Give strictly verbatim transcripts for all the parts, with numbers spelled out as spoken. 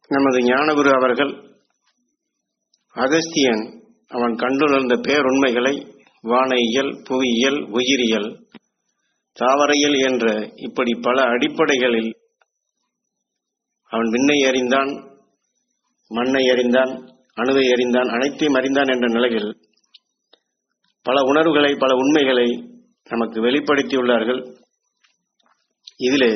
நமது ஞானகுரு அவர்கள் அகஸ்தியன் அவன் கண்டுணர்ந்த பேருண்மைகளை வானியல், புவியியல், உயிரியல், தாவரையியல் என்ற இப்படி பல அடிப்படைகளில் அவன் விண்ணை அறிந்தான், மண்ணை அறிந்தான், அணுவை அறிந்தான், அனைத்தையும் அறிந்தான் என்ற நிலையில் பல உணர்வுகளை, பல உண்மைகளை நமக்கு வெளிப்படுத்தியுள்ளார்கள். இதிலே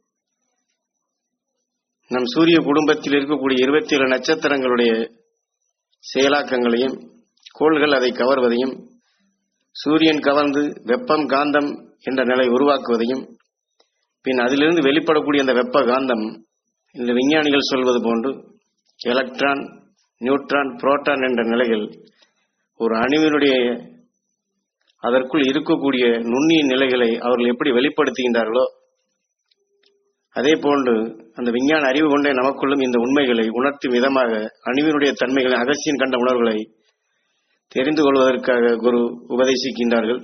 நம் சூரிய குடும்பத்தில் இருக்கக்கூடிய இருபத்தி ஏழு நட்சத்திரங்களுடைய செயலாக்கங்களையும், கோள்கள் அதை கவர்வதையும், சூரியன் கவர்ந்து வெப்பம் காந்தம் என்ற நிலை உருவாக்குவதையும், பின் அதிலிருந்து வெளிப்படக்கூடிய அந்த வெப்ப காந்தம் இந்த விஞ்ஞானிகள் சொல்வது போன்று எலக்ட்ரான், நியூட்ரான், புரோட்டான் என்ற நிலையில் ஒரு அணுவினுடைய அதற்குள் இருக்கக்கூடிய நுண்ணிய நிலைகளை அவர்கள் எப்படி வெளிப்படுத்துகின்றார்களோ அதே போன்று அந்த விஞ்ஞான அறிவு கொண்டே நமக்குள்ளும் இந்த உண்மைகளை உணர்த்தும் விதமாக அணுவினுடைய தன்மைகளை, அகஸ்தியன் கண்ட உணர்வுகளை தெரிந்து கொள்வதற்காக குரு உபதேசிக்கின்றார்கள்.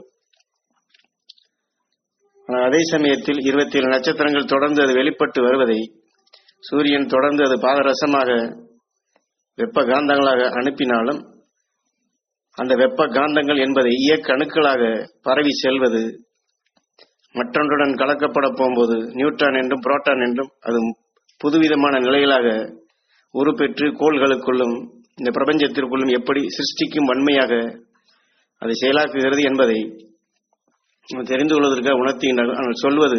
அதே சமயத்தில் இருபத்தி ஏழு நட்சத்திரங்கள் தொடர்ந்து அது வெளிப்பட்டு வருவதை சூரியன் தொடர்ந்து அது பாதரசமாக வெப்ப காந்தங்களாக அனுப்பினாலும் அந்த வெப்ப காந்தங்கள் என்பதை இயக்க அணுக்களாக பரவி செல்வது மற்றொன்றுடன் கலக்கப்பட போகும்போது நியூட்ரான் என்றும் புரோட்டான் என்றும் அது புதுவிதமான நிலைகளாக உருப்பெற்று கோள்களுக்குள்ளும் இந்த பிரபஞ்சத்திற்குள்ளும் எப்படி சிருஷ்டிக்கும் வன்மையாக அதை செயலாக்குகிறது என்பதை தெரிந்து கொள்வதற்காக உணர்த்துகின்றார்கள். ஆனால் சொல்வது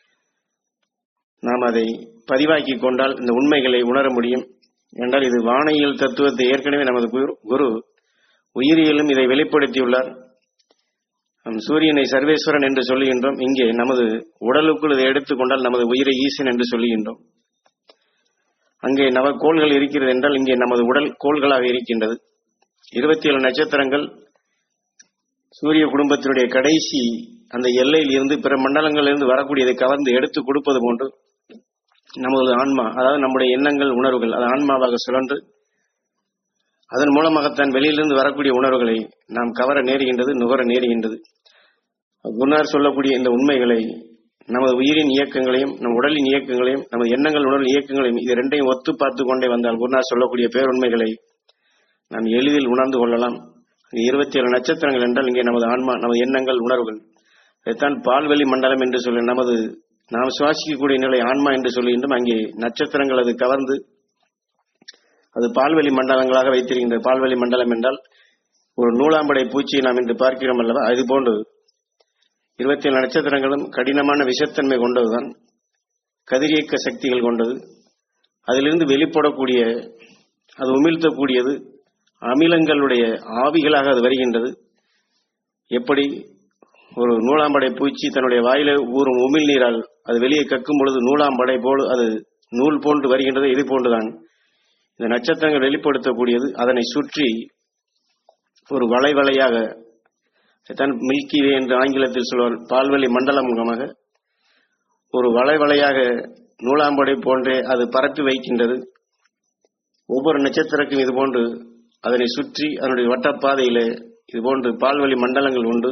நாம் அதை பதிவாக்கி கொண்டால் இந்த உண்மைகளை உணர முடியும் என்றால் இது வானியல் தத்துவத்தை ஏற்கனவே நமது குரு உயிரியலும் இதை வெளிப்படுத்தியுள்ளார். நம் சூரியனை சர்வேஸ்வரன் என்று சொல்லுகின்றோம். இங்கே நமது உடலுக்குள் இதை எடுத்துக்கொண்டால் நமது உயிரை ஈசன் என்று சொல்லுகின்றோம். அங்கே நவக்கோள்கள் இருக்கிறது என்றால் இங்கே நமது உடல் கோள்களாக இருக்கின்றது. இருபத்தி ஏழு நட்சத்திரங்கள் சூரிய குடும்பத்தினுடைய கடைசி அந்த எல்லையில் இருந்து பிற மண்டலங்களிலிருந்து வரக்கூடியதை கவர்ந்து எடுத்து கொடுப்பது போன்று நமது ஆன்மா, அதாவது நம்முடைய எண்ணங்கள், உணர்வுகள் அது ஆன்மாவாக சுழன்று அதன் மூலமாகத்தான் வெளியிலிருந்து வரக்கூடிய உணர்வுகளை நாம் கவர நேருகின்றது, நுகர நேருகின்றது. குருநாதர் சொல்லக்கூடிய இந்த உண்மைகளை நமது உயிரின் இயக்கங்களையும், நம் உடலின் இயக்கங்களையும், நமது எண்ணங்கள், உணர்வு இயக்கங்களையும் இது ரெண்டையும் ஒத்து பார்த்து கொண்டே வந்தால் குருநாதர் சொல்லக்கூடிய பேருண்மைகளை நாம் எளிதில் உணர்ந்து கொள்ளலாம். இருபத்தி ஏழு நட்சத்திரங்கள் என்றால் இங்கே நமது ஆன்மா, நமது எண்ணங்கள், உணர்வுகள், இதைத்தான் பால்வெளி மண்டலம் என்று சொல்லி நமது நாம் சுவாசிக்கக்கூடிய நிலை ஆன்மா என்று சொல்லுகின்றோம். அங்கே நட்சத்திரங்கள் அது கவர்ந்து அது பால்வெளி மண்டலங்களாக வைத்திருக்கின்றது. பால்வெளி மண்டலம் என்றால் ஒரு நூலாம்படை பூச்சியை நாம் இன்று பார்க்கிறோம் அல்லவா, அது போன்று இருபத்தி ஏழு நட்சத்திரங்களும் கடினமான விஷத்தன்மை கொண்டதுதான், கதிரியக்க சக்திகள் கொண்டது. அதிலிருந்து வெளிப்படக்கூடிய அது உமிழ்த்தக்கூடியது அமிலங்களுடைய ஆவிகளாக அது வருகின்றது. எப்படி ஒரு நூலாம்படை பூச்சி தன்னுடைய வாயில ஊறும் உமிழ் நீரால் அது வெளியே கக்கும் பொழுது நூலாம்படை போல் அது நூல் போன்று வருகின்றது, இது போன்றுதான் இந்த நட்சத்திரங்கள் வெளிப்படுத்தக்கூடியது. அதனை சுற்றி ஒரு வளைவளையாக தான் மில்கி வே என்று ஆங்கிலத்தில் சொல்வார், பால்வெளி மண்டலம் மூலமாக ஒரு வளைவளையாக நூலாம்படை போன்றே அது பரப்பி வைக்கின்றது. ஒவ்வொரு நட்சத்திரக்கும் இது போன்று அதனை சுற்றி அதனுடைய வட்டப்பாதையிலே இது போன்று பால்வெளி மண்டலங்கள் உண்டு.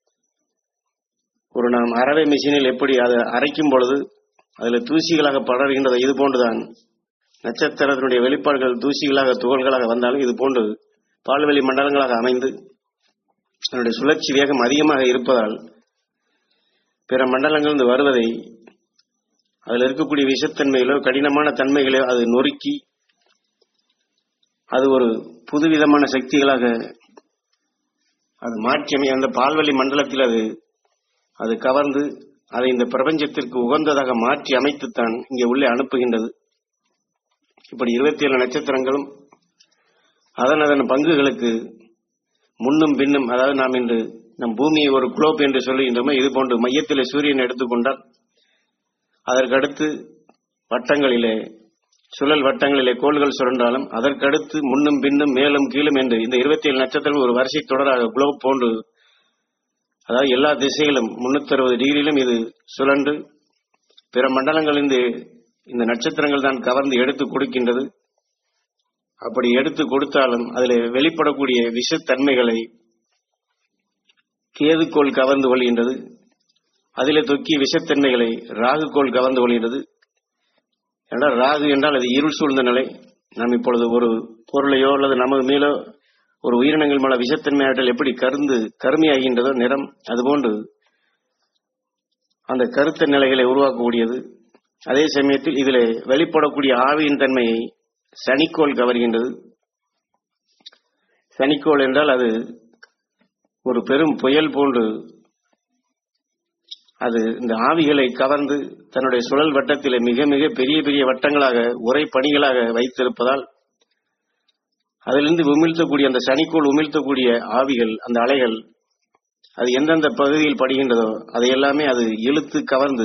ஒரு நாம் அரவை மிஷினில் எப்படி அதை அரைக்கும் பொழுது அதில் தூசிகளாக படர்கின்றது, இது போன்றுதான் நட்சத்திரத்தினுடைய வெளிப்பாடுகள் தூசிகளாக துகள்களாக வந்தாலும் இது போன்று பால்வெளி மண்டலங்களாக அமைந்து அதனுடைய சுழற்சி வேகம் அதிகமாக இருப்பதால் பிற மண்டலங்களிலிருந்து வருவதை அதில் இருக்கக்கூடிய விஷத்தன்மைகளோ கடினமான தன்மைகளோ அது நொறுக்கி அது ஒரு புதுவிதமான சக்திகளாக அது மாற்றி அமைய அந்த பால்வெளி மண்டலத்தில் அது அது கவர்ந்து அதை இந்த பிரபஞ்சத்திற்கு உகந்ததாக மாற்றி அமைத்துத்தான் இங்கே உள்ளே அனுப்புகின்றது. இப்படி இருபத்தி ஏழு நட்சத்திரங்களும் அதன் அதன் பங்குகளுக்கு முன்னும் பின்னும், அதாவது நாம் இன்று நம் பூமியை ஒரு குளோப் என்று சொல்லுகின்றோமோ இது போன்று மையத்திலே சூரியன் எடுத்துக்கொண்டால் அதற்கடுத்து வட்டங்களிலே சுழல் வட்டங்களிலே கோள்கள் சுழன்றாலும் அதற்கடுத்து முன்னும் பின்னும் மேலும் கீழும் என்று இந்த இருபத்தி ஏழு நட்சத்திரங்கள் ஒரு வரிசை தொடராக குளோப் போன்று, அதாவது எல்லா திசைகளும் முன்னூத்தி அறுபது டிகிரியிலும் இது சுழன்று பிற மண்டலங்களிலிருந்து இந்த நட்சத்திரங்கள் தான் கவர்ந்து எடுத்து கொடுக்கின்றது. அப்படி எடுத்து கொடுத்தாலும் அதில் வெளிப்படக்கூடிய விஷத்தன்மைகளை கேதுக்கோள் கவர்ந்து கொள்கின்றது. அதிலே தொக்கிய விஷத்தன்மைகளை ராகுக்கோள் கவர்ந்து கொள்கின்றது. என்றால் ராகு என்றால் அது இருள் சூழ்ந்த நிலை. நாம் இப்பொழுது ஒரு பொருளையோ அல்லது நமது மேலோ ஒரு உயிரினங்கள் மேல விஷத்தன்மையாற்றல் எப்படி கருந்து கருமையாகின்றதோ நிறம், அதுபோன்று அந்த கருத்த நிலைகளை உருவாக்கக்கூடியது. அதே சமயத்தில் இதில் வெளிப்படக்கூடிய ஆவியின் தன்மையை சனிக்கோள் கவர்கின்றது. சனிக்கோள் என்றால் அது ஒரு பெரும் புயல் போன்று அது இந்த ஆவிகளை கவர்ந்து தன்னுடைய சுழல் வட்டத்திலே மிக மிக பெரிய பெரிய வட்டங்களாக உரை பணிகளாக வைத்திருப்பதால் அதிலிருந்து உமிழ்த்தக்கூடிய அந்த சனிக்கோள் உமிழ்த்தக்கூடிய ஆவிகள், அந்த அலைகள் அது எந்தெந்த பகுதியில் படுகின்றதோ அதை எல்லாமே அது இழுத்து கவர்ந்து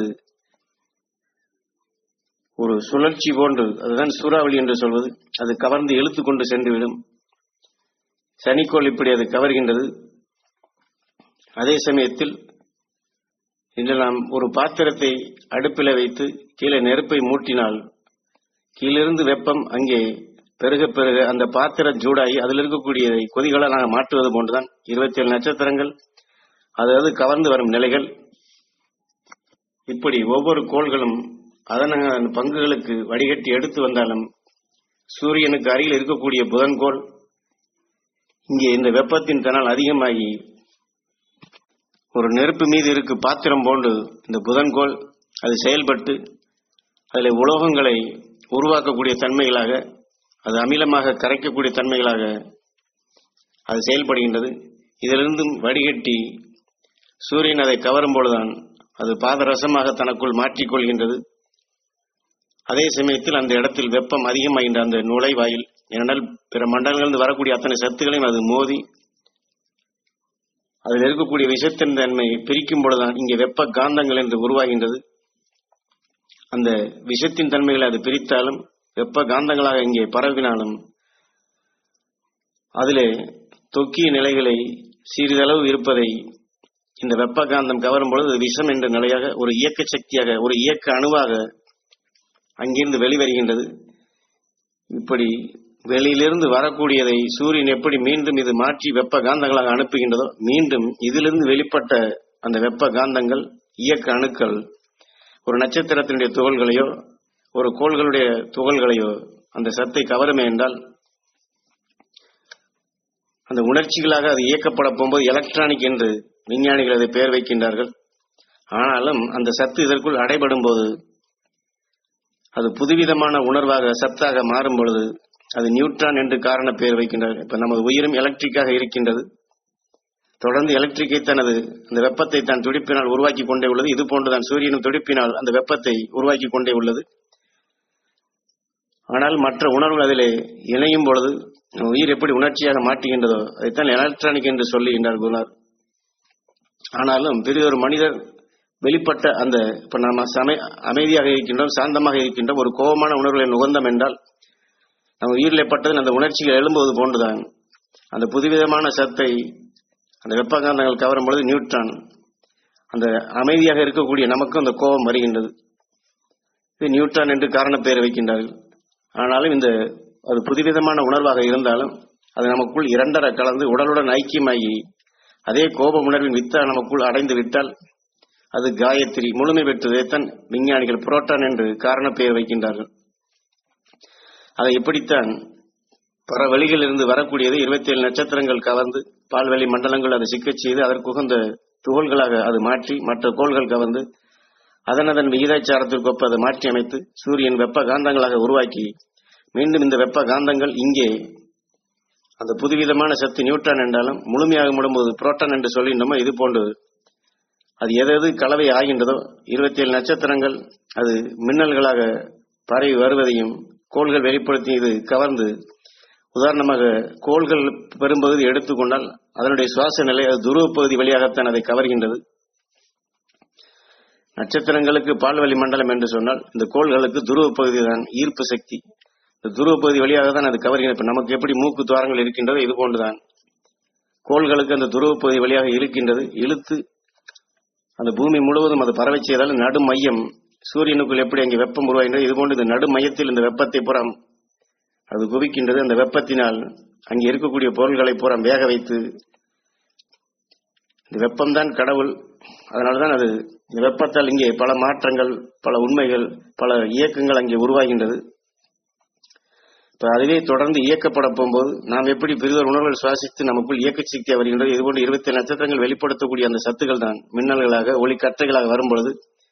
ஒரு சுழற்சி போன்று, அதுதான் சூறாவளி என்று சொல்வது, அது கவர்ந்து இழுத்து கொண்டு சென்றுவிடும். சனிக்கோள் இப்படி அது கவர்கின்றது. அதே சமயத்தில் இன்று நாம் ஒரு பாத்திரத்தை அடுப்பில் வைத்து கீழே நெருப்பை மூட்டினால் கீழிருந்து வெப்பம் அங்கே பெருக பெருக அந்த பாத்திரம் சூடாகி அதில் இருக்கக்கூடியதை கொதிகளை நாங்கள் மாற்றுவது போன்றுதான் இருபத்தி ஏழு நட்சத்திரங்கள் அதாவது கவர்ந்து வரும் நிலைகள். இப்படி ஒவ்வொரு கோள்களும் அதன் பங்குகளுக்கு வடிகட்டி எடுத்து வந்தாலும் சூரியனுக்கு அருகில் இருக்கக்கூடிய புதன்கோள் இங்கே இந்த வெப்பத்தின் தனால் அதிகமாகி ஒரு நெருப்பு மீது இருக்கு பாத்திரம் போன்று இந்த புதன்கோள் அது செயல்பட்டு அதில் உலோகங்களை உருவாக்கக்கூடிய தன்மைகளாக, அது அமிலமாக கரைக்கக்கூடிய தன்மைகளாக அது செயல்படுகின்றது. இதிலிருந்தும் வடிகட்டி சூரியன் அதை கவரும் பொழுதுதான் அது பாதரசமாக தனக்குள் மாற்றிக்கொள்கின்றது. அதே சமயத்தில் அந்த இடத்தில் வெப்பம் அதிகமாகின்ற அந்த நுழைவாயில், ஏனென்றால் பிற மண்டலங்களிலிருந்து வரக்கூடிய அத்தனை சத்துக்களையும் அது மோதி அதில் இருக்கக்கூடிய விஷத்தின் தன்மை பிரிக்கும் பொழுதுதான் இங்கே வெப்ப காந்தங்கள் என்று உருவாகின்றது. அந்த விஷத்தின் தன்மைகளை அது பிரித்தாலும் வெப்ப காந்தங்களாக இங்கே பரவினாலும் அதிலே தொக்கிய நிலைகளை சிறிதளவு இருப்பதை இந்த வெப்ப காந்தம் கவரும் பொழுது விஷம் என்ற நிலையாக ஒரு இயக்க சக்தியாக, ஒரு இயக்க அணுவாக அங்கிருந்து வெளிவருகின்றது. இப்படி வெளியிலிருந்து வரக்கூடியதை சூரியன் எப்படி மீண்டும் இது மாற்றி வெப்ப காந்தங்களாக அனுப்புகின்றதோ, மீண்டும் இதிலிருந்து வெளிப்பட்ட அந்த வெப்ப காந்தங்கள், இயக்க அணுக்கள் ஒரு நட்சத்திரத்தினுடைய துகள்களையோ ஒரு கோள்களுடைய துகள்களையோ அந்த சத்தை கவருமே என்றால் அந்த உணர்ச்சிகளாக அது இயக்கப்பட போகும்போது எலக்ட்ரானிக் என்று விஞ்ஞானிகள் அதை பெயர் வைக்கின்றார்கள். ஆனாலும் அந்த சத்து இதற்குள் அடைபடும் போது அது புதுவிதமான உணர்வாக சத்தாக மாறும் பொழுது அது நியூட்ரான் என்று காரண பெயர் வைக்கின்றார்கள். இப்ப நமது உயிரும் எலக்ட்ரிக்காக இருக்கின்றது. தொடர்ந்து எலக்ட்ரிக்கை தனது அந்த வெப்பத்தை தான் துடிப்பினால் உருவாக்கி கொண்டே உள்ளது. இது போன்றுதான் சூரியனும் துடிப்பினால் அந்த வெப்பத்தை உருவாக்கி கொண்டே உள்ளது. ஆனால் மற்ற உணர்வுகள் அதிலே இணையும் பொழுது உயிர் எப்படி உணர்ச்சியாக மாற்றுகின்றதோ அதைத்தான் எலக்ட்ரானிக் என்று சொல்லுகின்றார் குருநார். ஆனாலும் பெரியொரு மனிதர் வெளிப்பட்ட அந்த இப்ப நாம் சம அமைதியாக இருக்கின்றோம், சாந்தமாக இருக்கின்றோம், ஒரு கோபமான உணர்வுகளை நுகர்ந்தோம் என்றால் நம்ம உயிரில் பட்டது அந்த உணர்ச்சிகள் எழும்புவது போன்றுதான் அந்த புதுவிதமான சத்தை அந்த வெப்பகாந்தங்கள் கவரும் பொழுது நியூட்ரான் அந்த அமைதியாக இருக்கக்கூடிய நமக்கும் அந்த கோபம் வருகின்றது. இது நியூட்ரான் என்று காரண பெயர் வைக்கின்றார்கள். ஆனாலும் இந்த அது புதுவிதமான உணர்வாக இருந்தாலும் அது நமக்குள் இரண்டரை கலந்து உடலுடன் ஐக்கியமாகி அதே கோப உணர்வின் வித்தா நமக்குள் அடைந்து விட்டால் அது காயத்ரி முழுமை பெற்றதைத்தான் விஞ்ஞானிகள் புரோட்டான் என்று காரண பெயர் வைக்கின்றார்கள். அதை எப்படித்தான் பல வழிகளிலிருந்து வரக்கூடியது இருபத்தி ஏழு நட்சத்திரங்கள் கவர்ந்து பால்வெளி மண்டலங்கள் அதை சிக்கச் செய்து அதற்கு உகந்த துகள்களாக அது மாற்றி மற்ற கோள்கள் கவர்ந்து அதன் அதன் விகிதாச்சாரத்திற்கு ஒப்ப அதை மாற்றி அமைத்து சூரியன் வெப்ப காந்தங்களாக உருவாக்கி மீண்டும் இந்த வெப்ப காந்தங்கள் இங்கே அந்த புதுவிதமான சக்தி நியூட்ரான் என்றாலும் முழுமையாக முடும்போது புரோட்டான் என்று சொல்லினோமோ இது போன்று அது எது கலவை ஆகின்றதோ இருபத்தி ஏழு நட்சத்திரங்கள் அது மின்னல்களாக பரவி வருவதையும் கோள்கள் வெளிப்படுத்தி இது கவர்ந்து உதாரணமாக கோள்கள் பெரும்பகுதி எடுத்துக்கொண்டால் அதனுடைய சுவாச நிலை அது துருவ பகுதி வழியாகத்தான் அதை கவர்கின்றது. நட்சத்திரங்களுக்கு பால்வெளி மண்டலம் என்று சொன்னால் இந்த கோள்களுக்கு துருவ பகுதி தான் ஈர்ப்பு சக்தி. இந்த துருவ பகுதி வழியாக தான் அது கவர்கின்றது. இப்ப நமக்கு எப்படி மூக்கு துவாரங்கள் இருக்கின்றதோ இது போன்றுதான் கோள்களுக்கு அந்த துருவ பகுதி வழியாக இருக்கின்றது. இழுத்து அந்த பூமி முழுவதும் அது பரவை செய்தால் நடு மையம் சூரியனுக்குள் எப்படி அங்கே வெப்பம் உருவாகின்றது இது போன்று இந்த நடு மையத்தில் இந்த வெப்பத்தை புறம் அது குவிக்கின்றது. அந்த வெப்பத்தினால் அங்கே இருக்கக்கூடிய பொருள்களை புறம் வேக வைத்து இந்த வெப்பம்தான் கடவுள். அதனால்தான் அது இந்த வெப்பத்தால் இங்கே பல மாற்றங்கள், பல உண்மைகள், பல இயக்கங்கள் அங்கே உருவாகின்றது. இப்ப அதுவே தொடர்ந்து இயக்கப்பட போகும்போது நாம் எப்படி பெரிதொரு உணர்வுகள் சுவாசித்து நமக்குள் இயக்க சக்தியாக வருகின்றது, இதுபோன்று இருபத்தி ஏழு நட்சத்திரங்கள் வெளிப்படுத்தக்கூடிய அந்த சத்துக்கள் தான் மின்னல்களாக ஒளி கற்றைகளாக வரும்பொழுது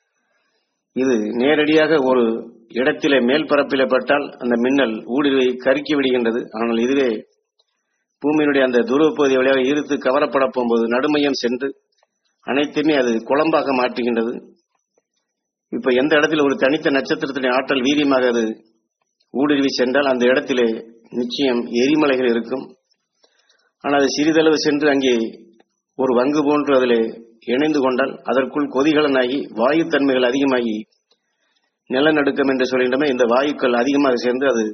இது நேரடியாக ஒரு இடத்திலே மேல் பரப்பிலே பட்டால் அந்த மின்னல் ஊடுருவை கருக்கி விடுகின்றது. ஆனால் இதுவே பூமியினுடைய அந்த துருவ பகுதி வழியாக ஈர்த்து கவரப்பட போகும்போது நடுமையம் சென்று அனைத்துமே அது குழம்பாக மாற்றுகின்றது. இப்ப எந்த இடத்துல ஒரு தனித்த நட்சத்திரத்தினுடைய ஆற்றல் வீரியமாக அது ஊடுருவி சென்றால் அந்த இடத்திலே நிச்சயம் எரிமலைகள் இருக்கும். ஆனால் அது சிறிதளவு சென்று அங்கே ஒரு வங்கு போன்று அதிலே இணைந்து கொண்டால் அதற்குள் கொதிகலனாகி வாயு தன்மைகள் அதிகமாகி நிலநடுக்கம் என்று சொல்கின்றமே, இந்த வாயுக்கள் அதிகமாக சேர்ந்து அது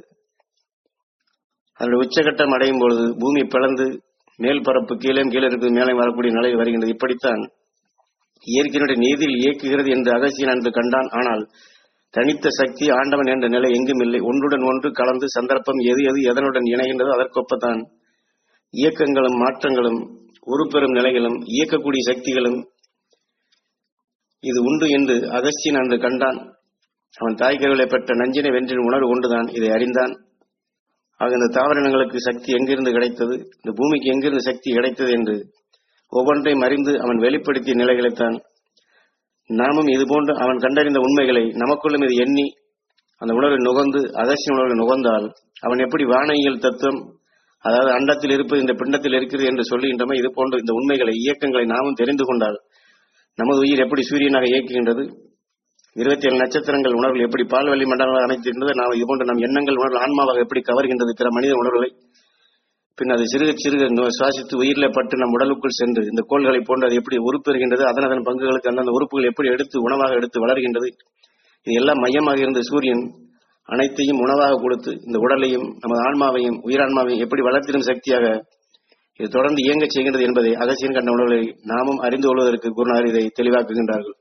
அதனுடைய உச்சகட்டம் அடையும் பொழுது பூமி பிளந்து மேல் பரப்பு கீழே கீழே இருக்கு மேலே வரக்கூடிய நிலை வருகின்றது. இப்படித்தான் இயற்கையினுடைய நீதியில் இயக்குகிறது என்று அகசியன் அன்று கண்டான். ஆனால் தனித்த சக்தி ஆண்டவன் என்ற நிலை எங்கும் இல்லை. ஒன்றுடன் ஒன்று கலந்து சந்தர்ப்பம் எது எது எதனுடன் இணைகின்றதோ அதற்கொப்பத்தான் இயக்கங்களும் மாற்றங்களும் உருப்பெறும் நிலைகளும் இயக்கக்கூடிய சக்திகளும் இது உண்டு என்று அகஸ்தியன் அன்று கண்டான். அவன் தாய்க்கருவிலை பெற்ற நஞ்சினை வென்றின் உணர்வு கொண்டுதான் இதை அறிந்தான். ஆக இந்த தாவரங்களுக்கு சக்தி எங்கிருந்து கிடைத்தது, இந்த பூமிக்கு எங்கிருந்து சக்தி கிடைத்தது என்று ஒவ்வொன்றையும் அறிந்து அவன் வெளிப்படுத்திய நிலைகளைத்தான் நாமும் இதுபோன்று அவன் கண்டறிந்த உண்மைகளை நமக்குள்ளும் இது எண்ணி அந்த உணர்வை நுகர்ந்து அகஸ்தியன் உணர்வை நுகர்ந்தால் அவன் எப்படி வானவியல் தத்துவம், அதாவது அண்டத்தில் இருப்பது இந்த பிண்டத்தில் இருக்கிறது என்று சொல்லுகின்றமே, இது போன்ற இந்த உண்மைகளை இயக்கங்களை நாமும் தெரிந்து கொண்டால் நமது உயிர் எப்படி சூரியனாக இயக்குகின்றது, இருபத்தி ஏழு நட்சத்திரங்கள் உணர்வுகள் எப்படி பால்வெளி மண்டலங்களாக அமைத்திருந்தது, நாம் இதுபோன்ற நம் எண்ணங்கள் உணர்வு ஆன்மாவாக எப்படி கவர்கின்றது பிற மனித உணர்வுகளை, பின் அது சிறுக சிறுக சுவாசித்து உயிரிலே பட்டு நம் உடலுக்குள் சென்று இந்த கோள்களை போன்று அது எப்படி உறுப்பெறுகின்றது, அதன் அதன் பங்குகளுக்கு அந்தந்த உறுப்புகள் எப்படி எடுத்து உணவாக எடுத்து வளர்கின்றது. இது எல்லாம் மையமாக இருந்த சூரியன் அனைத்தையும் உணவாக கொடுத்து இந்த உடலையும் நமது ஆன்மாவையும் உயிரான்மாவையும் எப்படி வளர்த்திடும் சக்தியாக இது தொடர்ந்து இயங்க செய்கின்றது என்பதை அகசியன் கண்ட உணர்வுகளை நாமும் அறிந்து கொள்வதற்கு குருநாதர் இதை தெளிவாக்குகின்றார்கள்.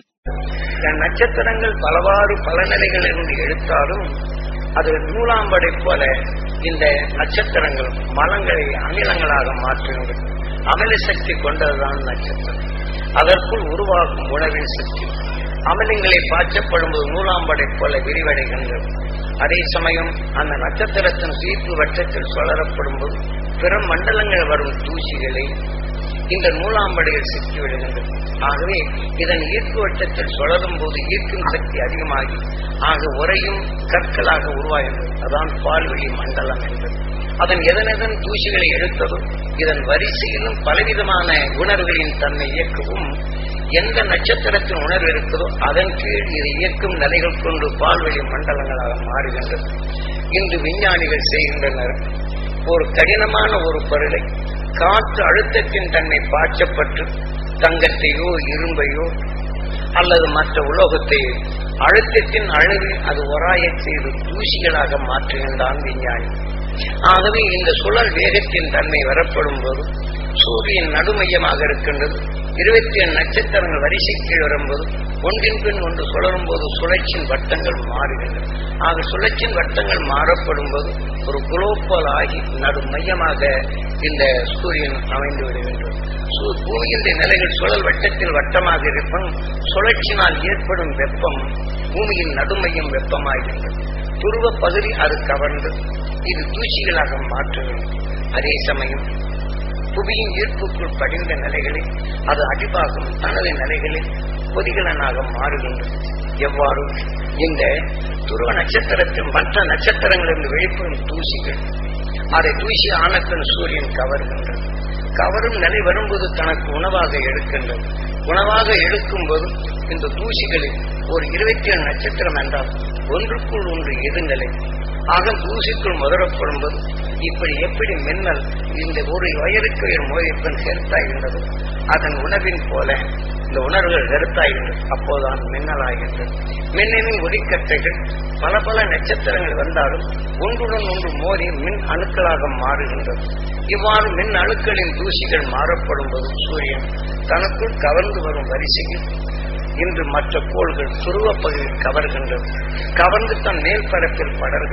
நட்சத்திரங்கள் பலவாறு பல நிலைகள் என்று எடுத்தாலும் அது நூலாம்படை போல இந்த நட்சத்திரங்கள் மலங்களை அமிலங்களாக மாற்றுகிறது. அமில சக்தி கொண்டதுதான் நட்சத்திரம். அதற்குள் உருவாகும் உணவின் சக்தி அமிலங்களை பாய்ச்சப்படும்போது நூலாம்படை போல விரிவடைகின்றது. அதே சமயம் அந்த நட்சத்திரத்தின் ஈர்ப்பு வட்டத்தில் சுழறப்படும் போது பிற மண்டலங்கள் வரும் தூசிகளை இந்த நூலாம்படையில் சிக்கி விடுகின்றது. ஆகவே இதன் ஈர்ப்பு வட்டத்தில் சுழலும் போது ஈர்க்கும் சக்தி அதிகமாகி ஆக உறையும் கற்களாக உருவாகின்றது. அதான் பால்வெளி மண்டலம் என்பது. அதன் எதனெதன் தூசிகளை எடுத்ததோ இதன் வரிசையிலும் பலவிதமான உணர்வுகளின் தன்னை இயக்கவும் எந்த நட்சத்திரத்தின் உணர்வு இருக்குதோ அதன் கீழ் இதை இயக்கும் நிலைகள் கொண்டு பால்வெளி மண்டலங்களாக மாறுகின்றது. இன்று விஞ்ஞானிகள் செய்கின்றனர். ஒரு கடினமான ஒரு பொருளை காற்று அழுத்தத்தின் தன்மை பாய்ச்சப்பட்டு தங்கத்தையோ இரும்பையோ அல்லது மற்ற உலோகத்தையோ அழுத்தத்தின் அளவில் அது உராய செய்து தூசிகளாக மாற்றுகின்றான் விஞ்ஞானி. ஆகவே இந்த சுழல் வேகத்தின் தன்மை வரப்படும் போது சூரியன் நடுமையமாக இருக்கின்றது. இருபத்தி ஏழு நட்சத்திரங்கள் வரிசை கீழ் வரும்போது ஒன்றின் பின் ஒன்று சுழலும் போது சுழற்சியின் வட்டங்கள் மாறுகின்றன. ஆக சுழற்சியின் வட்டங்கள் மாறப்படும் போது ஒரு குளோபல் ஆகி நடுமையமாக இந்த சூரியன் அமைந்து விடுகின்றது. பூமியின் நிலைகள் சுழல் வட்டத்தில் வட்டமாக இருப்பதும் சுழற்சியினால் ஏற்படும் வெப்பம் பூமியின் நடுமையம் வெப்பமாகின்றது. துருவ பகுதி அது கவர்ந்து இது தூசிகளாக மாற்றுகிறது. அதே சமயம் புவியின் ஈர்ப்புக்குள் படிந்த நிலைகளில் அது அடிபாகம் தனது நிலைகளில் கொதிகலனாக மாறுகின்றது. எவ்வாறு இந்த துருவ நட்சத்திரத்தின் மற்ற நட்சத்திரங்களிலிருந்து வெளிப்படும் தூசிகள் அதை தூசி ஆனத்தன் சூரியன் கவர்கின்றது. கவரும் நிலை வரும்போது தனக்கு உணவாக எடுக்கின்றது. உணவாக எடுக்கும் போது இந்த தூசிகளில் ஒரு இருபத்தி ஏழு நட்சத்திரம் என்றால் ஒன்றுக்குள் ஒன்று எதிர்நிலை ஆக தூசிக்குள் முதலப்படும் போது இப்படி எப்படி மின்னல் இந்த ஒரு வயருக்கு மோதிப்பெண் கருத்தாகின்றது அதன் உணவின் போல இந்த உணர்வுகள் கருத்தாகின்றது. அப்போதான் மின்னலாகின்றது. மின்னலின் ஒளிக்கட்டைகள் பல பல நட்சத்திரங்கள் வந்தாலும் ஒன்றுடன் ஒன்று மோதி மின் அணுக்களாக மாறுகின்றது. இவ்வாறு மின் அணுக்களின் தூசிகள் மாறப்படும் போது சூரியன் தனக்குள் கவர்ந்து வரும் வரிசையில் இன்று மற்ற கோள்கள் துருவ பகுதியில் கவர்கின்றது. கவர்ந்து தன் மேல் பரப்பில் படர்கின்றது.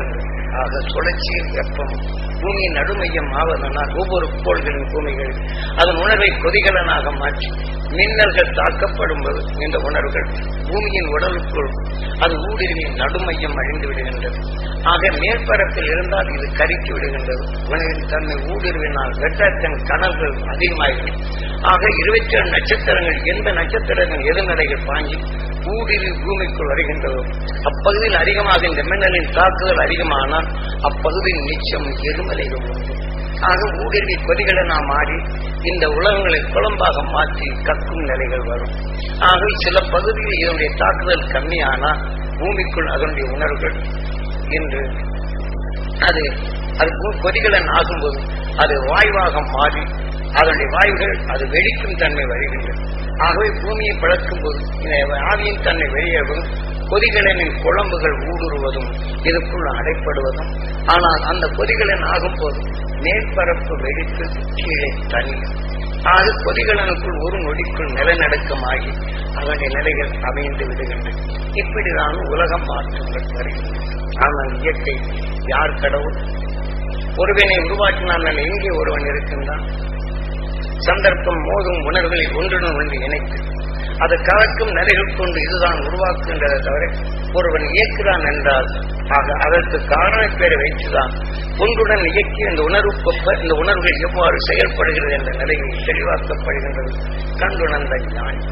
ஆக சுழற்சியில் வெப்பம் பூமியின் நடுமையம் ஆவதனால் ஒவ்வொரு கோள்களின் பூமிகள் அதன் உணர்வை கொதிகலனாக மாற்றி மின்னல்கள் தாக்கப்படும் போது இந்த உணர்வுகள் பூமியின் உடலுக்குள் அது ஊடுருவின் நடுமையம் அழிந்து விடுகின்றது. ஆக மேற்பரப்பில் இருந்தால் இது கருக்கி விடுகின்றது. உணவின் தன்மை ஊடுருவினால் வெட்டத்தின் கனல்கள் அதிகமாகிறது. ஆக இருபத்தி ஏழு நட்சத்திரங்கள் எந்த நட்சத்திரத்தின் எதிர்நிலைகள் பாஞ்சி ஊடுருவி பூமிக்குள் வருகின்றதோ அப்பகுதியில் அதிகமாக இந்த மின்னலின் தாக்குதல் அதிகமானால் அப்பகுதியில் நிச்சயம் எருமலைகள் உண்டு. ஆக ஊடுருவி கொதிகளை நாம் மாறி இந்த உலகங்களை குழம்பாக மாற்றி கக்கும் நிலைகள் வரும். ஆக சில பகுதியில் இதனுடைய தாக்குதல் கம்மியானால் பூமிக்குள் அதனுடைய உணர்வுகள் என்று அது அது கொதிகளை ஆகும்போது அது வாயுவாக மாறி அதனுடைய வாயுகள் அது வெடிக்கும் தன்மை வருகின்றது. ஆகவே பூமியை பழக்கும் போது இந்த ஆவியின் தன்மை வெளியேறும் கொதிகளின் குழம்புகள் ஊடுருவதும் இதுக்குள் அடைப்படுவதும். ஆனால் அந்த கொதிகளின் ஆகும் போது மேற்பரப்பு வெடித்து கீழே தனியும். ஆக கொதிகளினுக்குள் ஒரு நொடிக்குள் நிலநடுக்கமாகி அதனுடைய நிலைகள் அமைந்து விடுகின்றன. இப்படிதான் உலகம் மாற்றங்கள் வருகின்றன. ஆனால் இயற்கை யார் கடவுள்? ஒருவனை உருவாக்கினான் எங்கே ஒருவன் இருக்கின்றான்? சந்தர்ப்பம் மோதும் உணர்வுகளில் ஒன்றுடன் ஒன்று இணைத்து அது கலக்கும் நிலைகள் கொண்டு இதுதான் உருவாக்குகின்றதை தவிர ஒருவன் இயக்குகிறான் என்றால் ஆக அதற்கு காரண பேரை வைத்துதான் ஒன்றுடன் இயக்கி இந்த உணர்வு கொப்ப இந்த உணர்வுகள் எவ்வாறு செயல்படுகிறது என்ற நிலையில் தெளிவாக்கப்படுகின்றது கண்டுணர்ந்த ஞானி.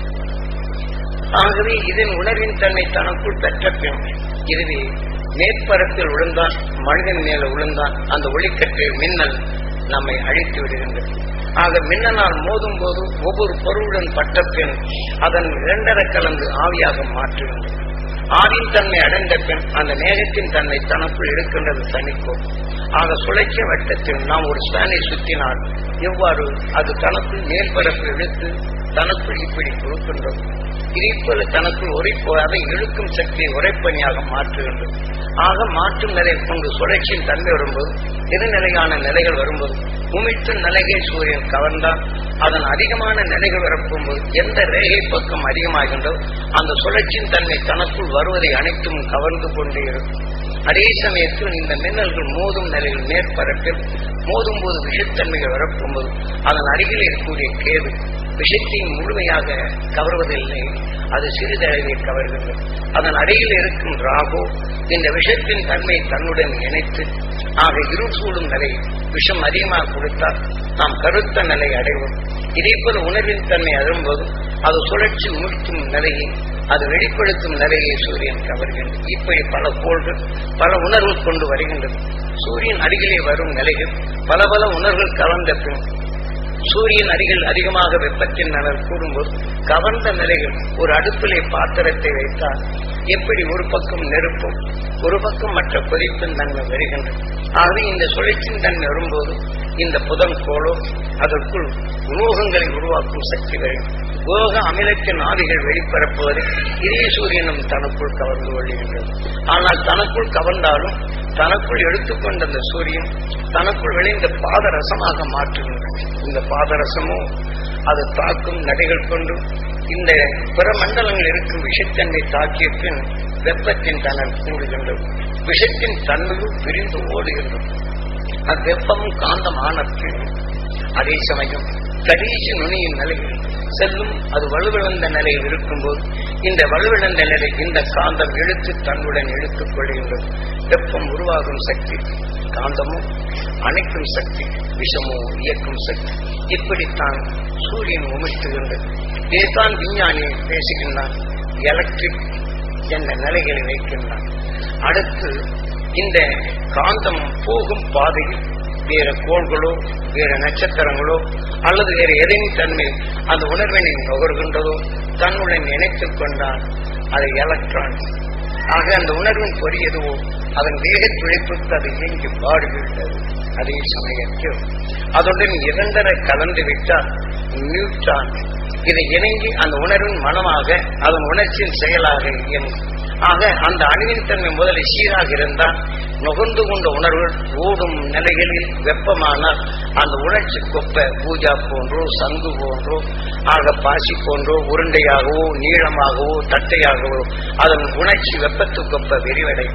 ஆகவே இதன் உணர்வின் தன்மை தனக்குள் பெற்ற பின் இதுவே மேற்பரப்பில் விழுந்தான் மனிதன் மேல விழுந்தான் அந்த ஒளிக்கற்றை மின்னல் நம்மை அழித்து விடுகின்றது. ஆக மின்னனால் மோதும் போது ஒவ்வொரு பொருளுடன் பட்ட பின் அதன் இரண்டரை கலந்து ஆவியாக மாற்றுகின்றது. ஆவின் தன்மை அடைந்த பின் அந்த மேகத்தின் தன்மை தனக்குள் இருக்கின்றது தனிக்கும். ஆக சுழற்சிய வட்டத்தில் நாம் ஒரு ஸ்பேனை சுற்றினால் எவ்வாறு அது தனக்குள் மேற்பரப்பு இழுத்து தனக்குள் இப்படி கொடுக்கின்றது. இதேபோல தனக்குள் உரைப்போ அதை இழுக்கும் சக்தியை உரைப்பணியாக மாற்றுகின்றது. ஆக மாற்றும் நிலை கொண்டு சுழற்சியின் தன்மை வரும்போது எதிர்நிலையான நிலைகள் வரும்போது உமிழ்த்தும் நிலையை சூரியன் கவர்ந்தால் அதன் அதிகமான நிலைகள் வரப்போகும்போது எந்த ரேகை பக்கம் அதிகமாகின்றதோ அந்த சுழற்சியின் தன்மை தனக்குள் வருவதை அனைத்தும் கவர்ந்து கொண்டே இருக்கும். அதே சமயத்தில் இந்த மின்னல்கள் மோதும் நிலையில் மேற்பரப்பில் மோதும் போது விஷத்தன்மைகள் வரப்போகும்போது அதன் அருகில் இருக்கக்கூடிய கேது விஷத்தை முழுமையாக கவர்வதில்லை, அது சிறிதளவே கவர்கின்றது. அதன் அருகில் இருக்கும் ராகு இந்த விஷத்தின் தன்மை தன்னுடன் இணைத்து ஆக இருள் சூடும் நிலை விஷம் அதிகமாக கொடுத்தால் நாம் கருத்த நிலை அடைவோம். இதே போல உணர்வின் தன்மை அழும்போது அது சுழற்சி உமிழ்த்தும் நிலையை அது வெளிப்படுத்தும் நிலையை சூரியன் கவர்கின்றது. இப்படி பல கோள்கள் பல உணர்வுகள் கொண்டு வருகின்றது. சூரியன் அருகிலே வரும் நிலைகள் பல பல உணர்வுகள் கலந்த பின் சூரியன் அருகில் அதிகமாக வெப்பத்தின் நலர் கூடும்போது கவர்ந்த நிலைகள் ஒரு அடுப்பிலே பாத்திரத்தை வைத்தால் எப்படி ஒரு பக்கம் நெருப்பும் ஒரு பக்கம் மற்ற கொதிப்பின் தன்மை வருகின்றது. ஆகவே இந்த சுழற்சியின் தன்மை வரும்போது இந்த புதன் கோளோ அதற்குள் உலோகங்களை உருவாக்கும் சக்தி வரும். உலோக அமிலத்தின் ஆவிகள் வெளிப்பரப்புவதை இதே சூரியனும் தனக்குள் கவர்ந்து கொள்கின்றது. ஆனால் தனக்குள் கவர்ந்தாலும் தனக்குள் எடுத்துக்கொண்ட அந்த சூரியன் தனக்குள் விளைந்த பாதரசமாக மாற்றுகின்றது. இந்த பாதரசமோ அது தாக்கும் நடைகள் கொண்டு இந்த பிற மண்டலங்கள் இருக்கும் விஷத்தன்மை தாக்கிய பின் வெப்பத்தின் தனல் கூடுகின்றது. விஷத்தின் தன்மையும் பிரிந்து ஓடுகின்றது. அவ்வெப்பமும் காந்தமான பின் அதே சமயம் கடைசி நுனியின் நிலையில் செல்லும் அது வலுவிழந்த நிலையில் இருக்கும்போது இந்த வலுவிழந்த நிலை இந்த காந்தம் இழுத்து தன்னுடன் இழுத்துக் கொள்கின்றது. வெப்பம் உருவாகும் சக்தி காந்தமும் அணைக்கும் சக்தி விஷமோ இயக்கும் சக்தி. இப்படித்தான் சூரியன் உமிழ்த்துகின்றது. இதைத்தான் விஞ்ஞானி பேசுகின்றான். எலக்ட்ரிக் என்ற நிலைகளை வைக்கின்றான். அடுத்து இந்த காந்தம் போகும் பாதையில் வேற கோள்களோ வேற நட்சத்திரங்களோ அல்லது வேற எதையும் தன்மை அந்த உணர்வினை நுகர்கின்றதோ தன்னுடன் இணைத்துக் கொண்டால் அது எலக்ட்ரான். ஆக அந்த உணர்வின் பொறி எதுவோ அதன் வேக துழைப்புக்கு அது இயங்கி பாடுகின்றது. அதே சமயத்தில் அதனுடன் இரண்டரை கலந்து விட்டால் நியூட்ரான் இதை இணங்கி அந்த உணர்வின் மனமாக அதன் உணர்ச்சியின் செயலாக இயங்கும். ஆக அந்த அணுவின் தன்மை முதலில் சீராக இருந்தால் நுகர்ந்து கொண்ட உணர்வுகள் ஓடும் நிலைகளில் வெப்பமானால் அந்த உணர்ச்சி கொப்ப பூஜா போன்றோ சங்கு போன்றோ ஆக பாசி போன்றோ உருண்டையாகவோ நீளமாகவோ தட்டையாகவோ அதன் உணர்ச்சி வெப்பத்து கொப்ப விரிவடை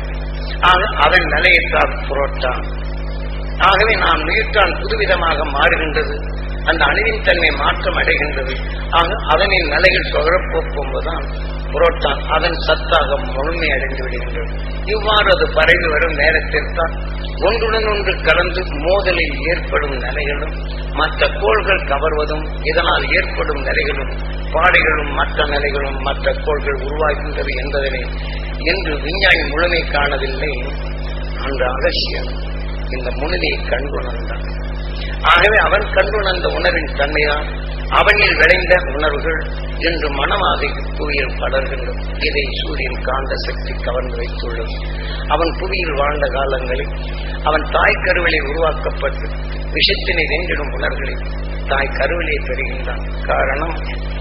ஆக அதன் நிலையத்தால் புரோட்டான். ஆகவே நாம் நியூட்ரான் புதுவிதமாக மாறுகின்றது, அந்த அணுவின் தன்மை மாற்றம் அடைகின்றது. ஆக அதனின் நிலைகள் தொடரப்போகும்போதுதான் புரோட்டான் அதன் சத்தாக முழுமை அடைந்து விடுகின்றது. இவ்வாறு அது பரவி வரும் நேரத்தில்தான் ஒன்றுடன் ஒன்று கலந்து மோதலில் ஏற்படும் நிலைகளும் மற்ற கோள்கள் கவர்வதும் இதனால் ஏற்படும் நிலைகளும் பாடைகளும் மற்ற நிலைகளும் மற்ற கோள்கள் உருவாகின்றது என்பதனை என்று விஞ்ஞானி முழுமை காணவில்லை. அந்த அகசியம் இந்த முனிதியை கண்டுணர்ந்தான். ஆகவே அவன் கண்டுணர்ந்த உணர்வின் தன்மைதான் அவனில் விளைந்த உணர்வுகள் இன்று மனமாக புவியில் படர்கின்றது. இதை சூரியன் காந்த சக்தி கவர்ந்து வைத்துள்ளது. அவன் புவியில் வாழ்ந்த காலங்களில் அவன் தாய் கருவிலை உருவாக்கப்பட்டு விஷத்தினை வென்றிடும் உணர்வுகளை தாய் கருவிலை பெறுகின்றான். காரணம்,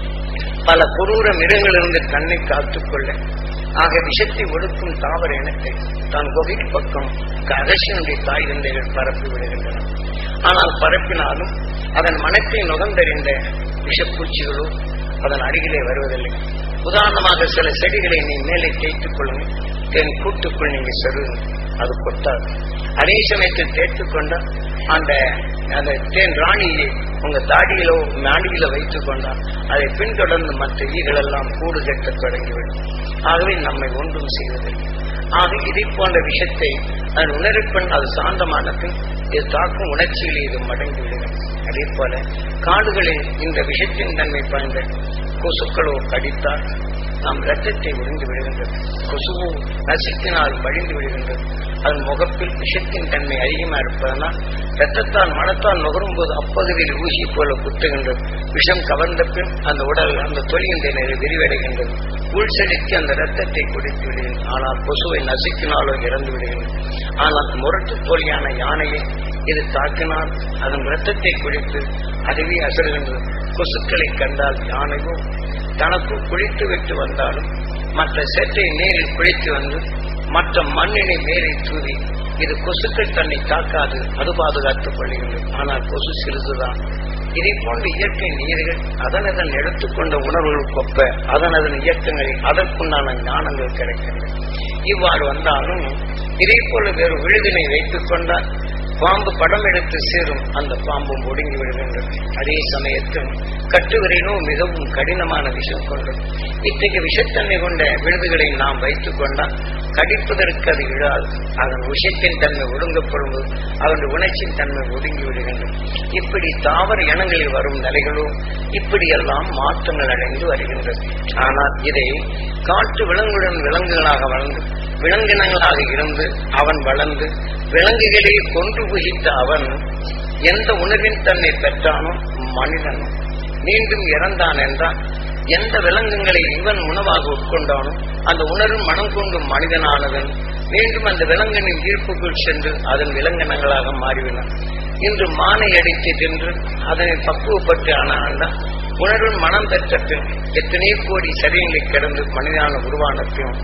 பல கொடூர மிருகங்களிலிருந்து தன்னை காத்துக்கொள்ள ஆக விஷத்தை ஒடுக்கும் தாவர இனத்தை தான் குகை பக்கம் அகசியனுடைய தாய் தந்தைகள் பரப்பி விடுகின்றன. ஆனால் பரப்பினாலும் அதன் மனத்தை நுகர்ந்தறிந்த விஷப்பூச்சிகளோ அதன் அருகிலே வருவதில்லை. உதாரணமாக சில செடிகளை நீ மேலே தேய்த்துக் கொள்ளுங்க, தென் கூட்டுக்குள் நீங்க செருங்க, அது கொட்டாது. அதே சமயத்தில் தேய்த்துக் கொண்ட அந்த அந்த தேன் ராணியை உங்க தாடியிலோ நாடியில வைத்துக் கொண்டால் அதை பின்தொடர்ந்து மற்ற ஈகள் எல்லாம் கூடு கட்ட தொடங்கிவிடும். ஆகவே நம்மை ஒன்றும் செய்வதில்லை. ஆக இதை போன்ற விஷயத்தை அதன் உணர்வுப்பெண் அது சாந்தமான பின் இது தாக்கும் உணர்ச்சியில் இது மடங்கி விடுகிறது. அதே போல காடுகளில் இந்த விஷத்தின் தன்மை பாய்ந்த கொசுக்களோ கடித்தால் நாம் இரத்தத்தை உறிந்து விடுகின்றது. கொசுவோ நசுக்கினால் வழிந்து விடுகின்றது. அதன் முகப்பில் விஷத்தின் தன்மை அதிகமாக இருப்பதனால் இரத்தத்தால் மனத்தால் நுகரும் போது அப்பகுதியில் ஊசி போல குத்துகின்றது. விஷம் கவர்ந்த பின் அந்த உடல் அந்த தொழிலின் திணறி விரிவடைகின்றது. உள் செலுத்தி அந்த இரத்தத்தை குடித்து விடுகின்றது. ஆனால் கொசுவை நசுக்கினாலோ இறந்து விடுகின்றது. ஆனால் முரட்டு தோழியான யானையை இது தாக்கினால் அதன் இரத்தத்தை குடித்து அதுவே அசருகின்றது. கொசுக்களை கண்டால் யானையோ தனக்கு குளித்து விட்டு வந்தாலும் மற்ற சேற்றை நேரில் குளித்து வந்து மற்ற மண்ணினை மேலே தூவி இது கொசுக்கள் தன்னை தாக்காது, அது பாதுகாத்துக் கொள்கின்றது. ஆனால் கொசு சிறிதுதான். இதை போன்ற இயற்கை நீர்கள் அதனதன் எடுத்துக்கொண்ட உணர்வுகளுக்கு ஒப்ப அதனதன் இயக்கங்களில் அதற்குண்டான ஞானங்கள் கிடைக்கின்றன. இவ்வாறு வந்தாலும் இதை போல வேறு விழுதினை வைத்துக் கொண்டால் பாம்பு படம் எடுத்து சேரும், அந்த பாம்பும் ஒடுங்கி விடுகின்றது. அதே சமயத்தில் கட்டுவிரைனோ மிகவும் கடினமான விஷம் கொண்டது. இத்தகைய விஷத்தன்மை கொண்ட விழுதுகளை நாம் வைத்துக் கொண்டால் கடிப்பதற்கு அது இழாது. அதன் விஷத்தின் தன்மை ஒடுங்கப்படும் போது அதனுடைய உணர்ச்சியின் தன்மை ஒடுங்கி விடுகின்றது. இப்படி தாவர இனங்களில் வரும் நிலைகளோ இப்படியெல்லாம் மாற்றங்கள் அடைந்து வருகின்றது. ஆனால் இதை காட்டு விலங்குடன் விலங்குகளாக வளர்ந்து விலங்கினங்களாக இருந்து அவன் வளர்ந்து விலங்குகளை கொன்று புகித்த அவன் எந்த உணர்வின் தன்னை பெற்றானோ மனிதன் மீண்டும் இறந்தான் என்றால் எந்த விலங்குகளை இவன் உணவாக உட்கொண்டானோ அந்த உணர்வு மனம் கொண்டும் மனிதனானவன் மீண்டும் அந்த விலங்கினின் ஈர்ப்புக்குள் சென்று அதன் விலங்கினங்களாக மாறிவினான். இன்று மானை அடித்து சென்று அதனை பக்குவப்பட்டு ஆனா உணர்வு மனம் பெற்ற பின் எத்தனையோ கோடி சரியங்களை கிடந்து மனிதனான உருவானத்தையும்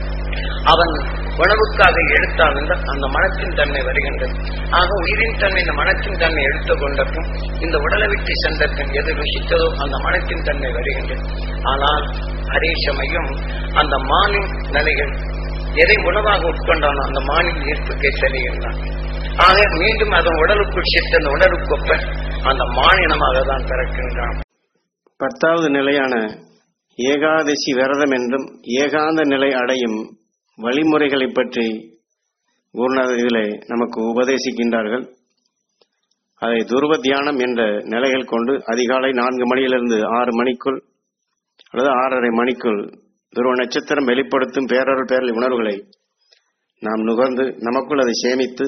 அவன் உணவுக்காக எடுத்தான் என்றால் அந்த மனத்தின் தன்மை வருகின்றது. ஆக உயிரின் தன்மை இந்த மனத்தின் தன்மை எடுத்துக் கொண்டதும் இந்த உடலை விட்டு சென்றதும் எது ருசித்ததோ அந்த மனத்தின் தன்மை வருகின்றது. ஆனால் அதே சமயம் அந்த மானின் நிலைகள் எதை உணவாக உட்கொண்டானோ அந்த மானின் ஈர்ப்புக்கே செல்கின்றான். ஆக மீண்டும் அதன் உடலுக்குள் சென்று அந்த உடலுக்கொப்ப அந்த மானினமாக தான் பிறக்கின்றான். பத்தாவது நிலையான ஏகாதசி விரதம் என்றும் ஏகாந்த நிலை அடையும் வழிமுறைகளை பற்றி குருநாதர் இதிலே நமக்கு உபதேசிக்கின்றார்கள். அதை துருவ தியானம் என்ற நிலைகள் கொண்டு அதிகாலை நான்கு மணியிலிருந்து ஆறு மணிக்குள் அல்லது ஆறரை மணிக்குள் துருவ நட்சத்திரம் வெளிப்படுத்தும் பேரருள் பேரல் உணர்வுகளை நாம் நுகர்ந்து நமக்குள் அதை சேமித்து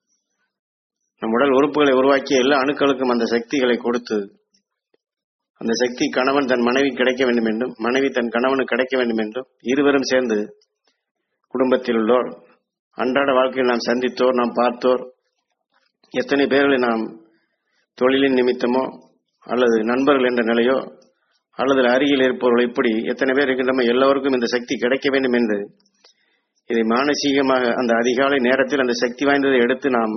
நம் உடல் உறுப்புகளை உருவாக்கிய எல்லா அணுக்களுக்கும் அந்த சக்திகளை கொடுத்து அந்த சக்தி கணவன் தன் மனைவி கிடைக்க வேண்டும் என்றும் மனைவி தன் கணவனுக்கு கிடைக்க வேண்டும் என்றும் இருவரும் சேர்ந்து குடும்பத்தில் உள்ளோர் அன்றாட வாழ்க்கையில் நாம் சந்தித்தோர் நாம் பார்த்தோர் எத்தனை பேர்களை நாம் தொழிலின் நிமித்தமோ அல்லது நண்பர்கள் என்ற நிலையோ அல்லது அருகில் இருப்பவர்கள் இப்படி எத்தனை பேர் இருக்கின்றமோ எல்லோருக்கும் இந்த சக்தி கிடைக்க வேண்டும் என்று இதை மானசீகமாக அந்த அதிகாலை நேரத்தில் அந்த சக்தி வாய்ந்ததை எடுத்து நாம்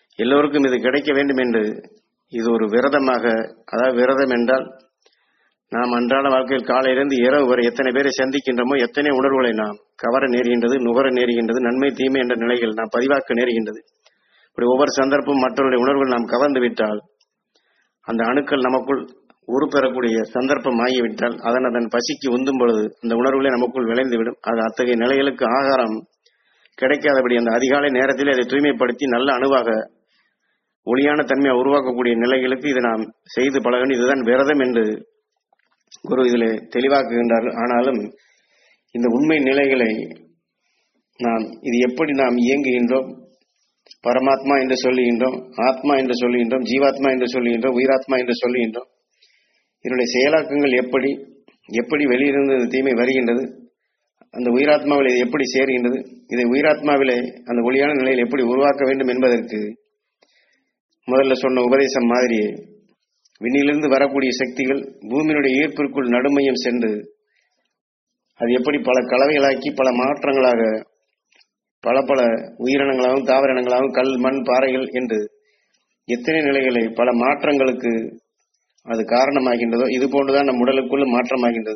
எல்லோருக்கும் இது கிடைக்க வேண்டும் என்று இது ஒரு விரதமாக, அதாவது விரதம் என்றால் நாம் அன்றாட வாழ்க்கையில் காலையிலிருந்து இரவு வரை எத்தனை பேரை சந்திக்கின்றோமோ எத்தனை உணர்வுகளை நாம் கவர நேருகின்றது, நுகர நேருகின்றது, நன்மை தீமை என்ற நிலையில் நாம் பதிவாக்க நேருகின்றது. இப்படி ஒவ்வொரு சந்தர்ப்பம் மற்றவருடைய உணர்வுகள் நாம் கவர்ந்து விட்டால் அந்த அணுக்கள் நமக்குள் உருப்பெறக்கூடிய சந்தர்ப்பம் ஆகிவிட்டால் அதன் அதன் பசிக்கு உந்தும் பொழுது அந்த உணர்வுகளே நமக்குள் விளைந்துவிடும். அது அத்தகைய நிலைகளுக்கு ஆகாரம் கிடைக்காதபடி அந்த அதிகாலை நேரத்தில் அதை தூய்மைப்படுத்தி நல்ல அணுவாக ஒளியான தன்மையை உருவாக்கக்கூடிய நிலைகளுக்கு இதை நாம் செய்து பழக வேண்டும். இதுதான் விரதம் என்று குரு இதிலே தெளிவாக்குகின்றார்கள். ஆனாலும் இந்த உண்மை நிலைகளை நாம் இது எப்படி நாம் இயங்குகின்றோம், பரமாத்மா என்று சொல்லுகின்றோம், ஆத்மா என்று சொல்லுகின்றோம், ஜீவாத்மா என்று சொல்லுகின்றோம், உயிராத்மா என்று சொல்லுகின்றோம். இதனுடைய செயலாக்கங்கள் எப்படி எப்படி வெளியிருந்து தீமை வருகின்றது, அந்த உயிராத்மாவில் இது எப்படி சேர்கின்றது, இதை உயிராத்மாவிலே அந்த ஒளியான நிலையில் எப்படி உருவாக்க வேண்டும் என்பதற்கு முதல்ல சொன்ன உபதேசம் மாதிரியே விண்ணிலிருந்து வரக்கூடிய சக்திகள் பூமியினுடைய ஈர்ப்பிற்குள் நடுமையம் சென்று அது எப்படி பல கலவைகளாக்கி பல மாற்றங்களாக பல பல உயிரினங்களாகவும் தாவரங்களாகவும் கல் மண் பாறைகள் என்று எத்தனை நிலைகளை பல மாற்றங்களுக்கு அது காரணமாகின்றதோ இது போன்றுதான் நம் உடலுக்குள்ள மாற்றமாகின்றது.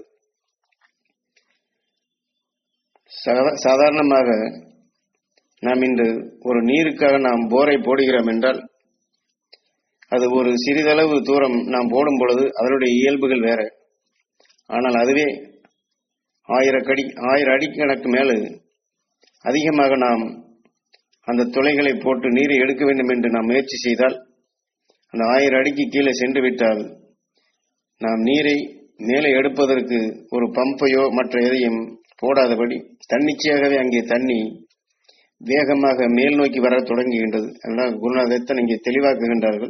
சாதாரணமாக நாம் இன்று ஒரு நீருக்காக நாம் போரை போடுகிறோம் என்றால் அது ஒரு சிறிதளவு தூரம் நாம் போடும் பொழுது அதனுடைய இயல்புகள் வேற. ஆனால் அதுவே ஆயிரக்கடி ஆயிரம் அடிக்கணக்கு மேல அதிகமாக நாம் அந்த துளைகளை போட்டு நீரை எடுக்க வேண்டும் என்று நாம் முயற்சி செய்தால் அந்த ஆயிரம் அடிக்கு கீழே சென்று விட்டால் நாம் நீரை மேலே எடுப்பதற்கு ஒரு பம்பையோ மற்ற எதையும் போடாதபடி தன்னிச்சையாகவே அங்கே தண்ணி வேகமாக மேல் நோக்கி வர தொடங்குகின்றது. அதனால் குருநாதத்தன் இங்கே தெளிவாக்குகின்றார்கள்.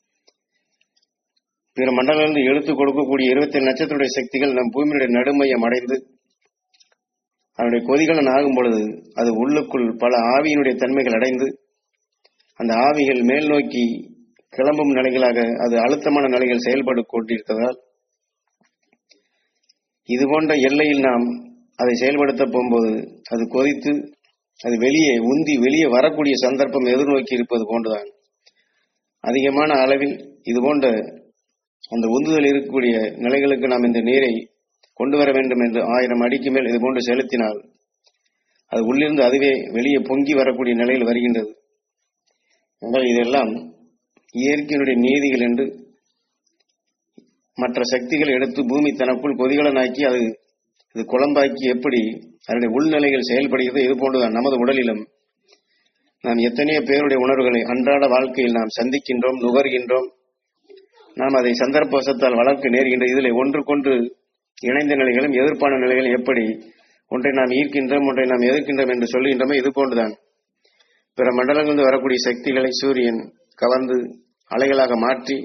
பிற மண்டலிலிருந்து எழுத்து கொடுக்கக்கூடிய இருபத்தி ஏழு நட்சத்திர சக்திகள் நம் பூமியுடைய நடுமையம் அடைந்து அதனுடைய கொதிகலன் ஆகும் பொழுது அது உள்ளுக்குள் பல ஆவியினுடைய தன்மைகள் அடைந்து அந்த ஆவிகள் மேல் நோக்கி கிளம்பும் நிலைகளாக அது அழுத்தமான நிலைகள் செயல்பட்டு கொண்டிருப்பதால் இது போன்ற எல்லையில் நாம் அதை செயல்படுத்த போகும்போது அது கொதித்து அது வெளியே உந்தி வெளியே வரக்கூடிய சந்தர்ப்பம் எதிர்நோக்கி இருப்பது போன்றுதான். அதிகமான அளவில் இது போன்ற அந்த உந்துதல் இருக்கக்கூடிய நிலைகளுக்கு நாம் இந்த நீரை கொண்டு வர வேண்டும் என்று ஆயிரம் அடிக்கு மேல் இது போன்று செலுத்தினால் அது உள்ளிருந்து அதுவே வெளியே பொங்கி வரக்கூடிய நிலையில் வருகின்றது. என்றால் இதெல்லாம் இயற்கையினுடைய நீதிகள் என்று மற்ற சக்திகளை எடுத்து பூமி தனக்குள் கொதிகலனாக்கி அது இது குழம்பாக்கி எப்படி அதனுடைய உள்நிலைகள் செயல்படுகிறது இது போன்றுதான் நமது உடலிலும் நாம் எத்தனையோ பேருடைய உணர்வுகளை அன்றாட வாழ்க்கையில் நாம் சந்திக்கின்றோம், நுகர்கின்றோம். நாம் அதை சந்தர்ப்பவசத்தால் வளர்க்க நேர்கின்ற இதில் ஒன்றுக்கொன்று இணைந்த நிலைகளும் எதிர்ப்பான நிலைகளும் எப்படி ஒன்றை நாம் ஈர்க்கின்றோம் ஒன்றை நாம் எதிர்க்கின்றோம் என்று சொல்லுகின்றோமோ இது போன்றுதான் பிற மண்டலங்களிலிருந்து வரக்கூடிய சக்திகளை சூரியன் கவர்ந்து அலைகளாக மாற்றி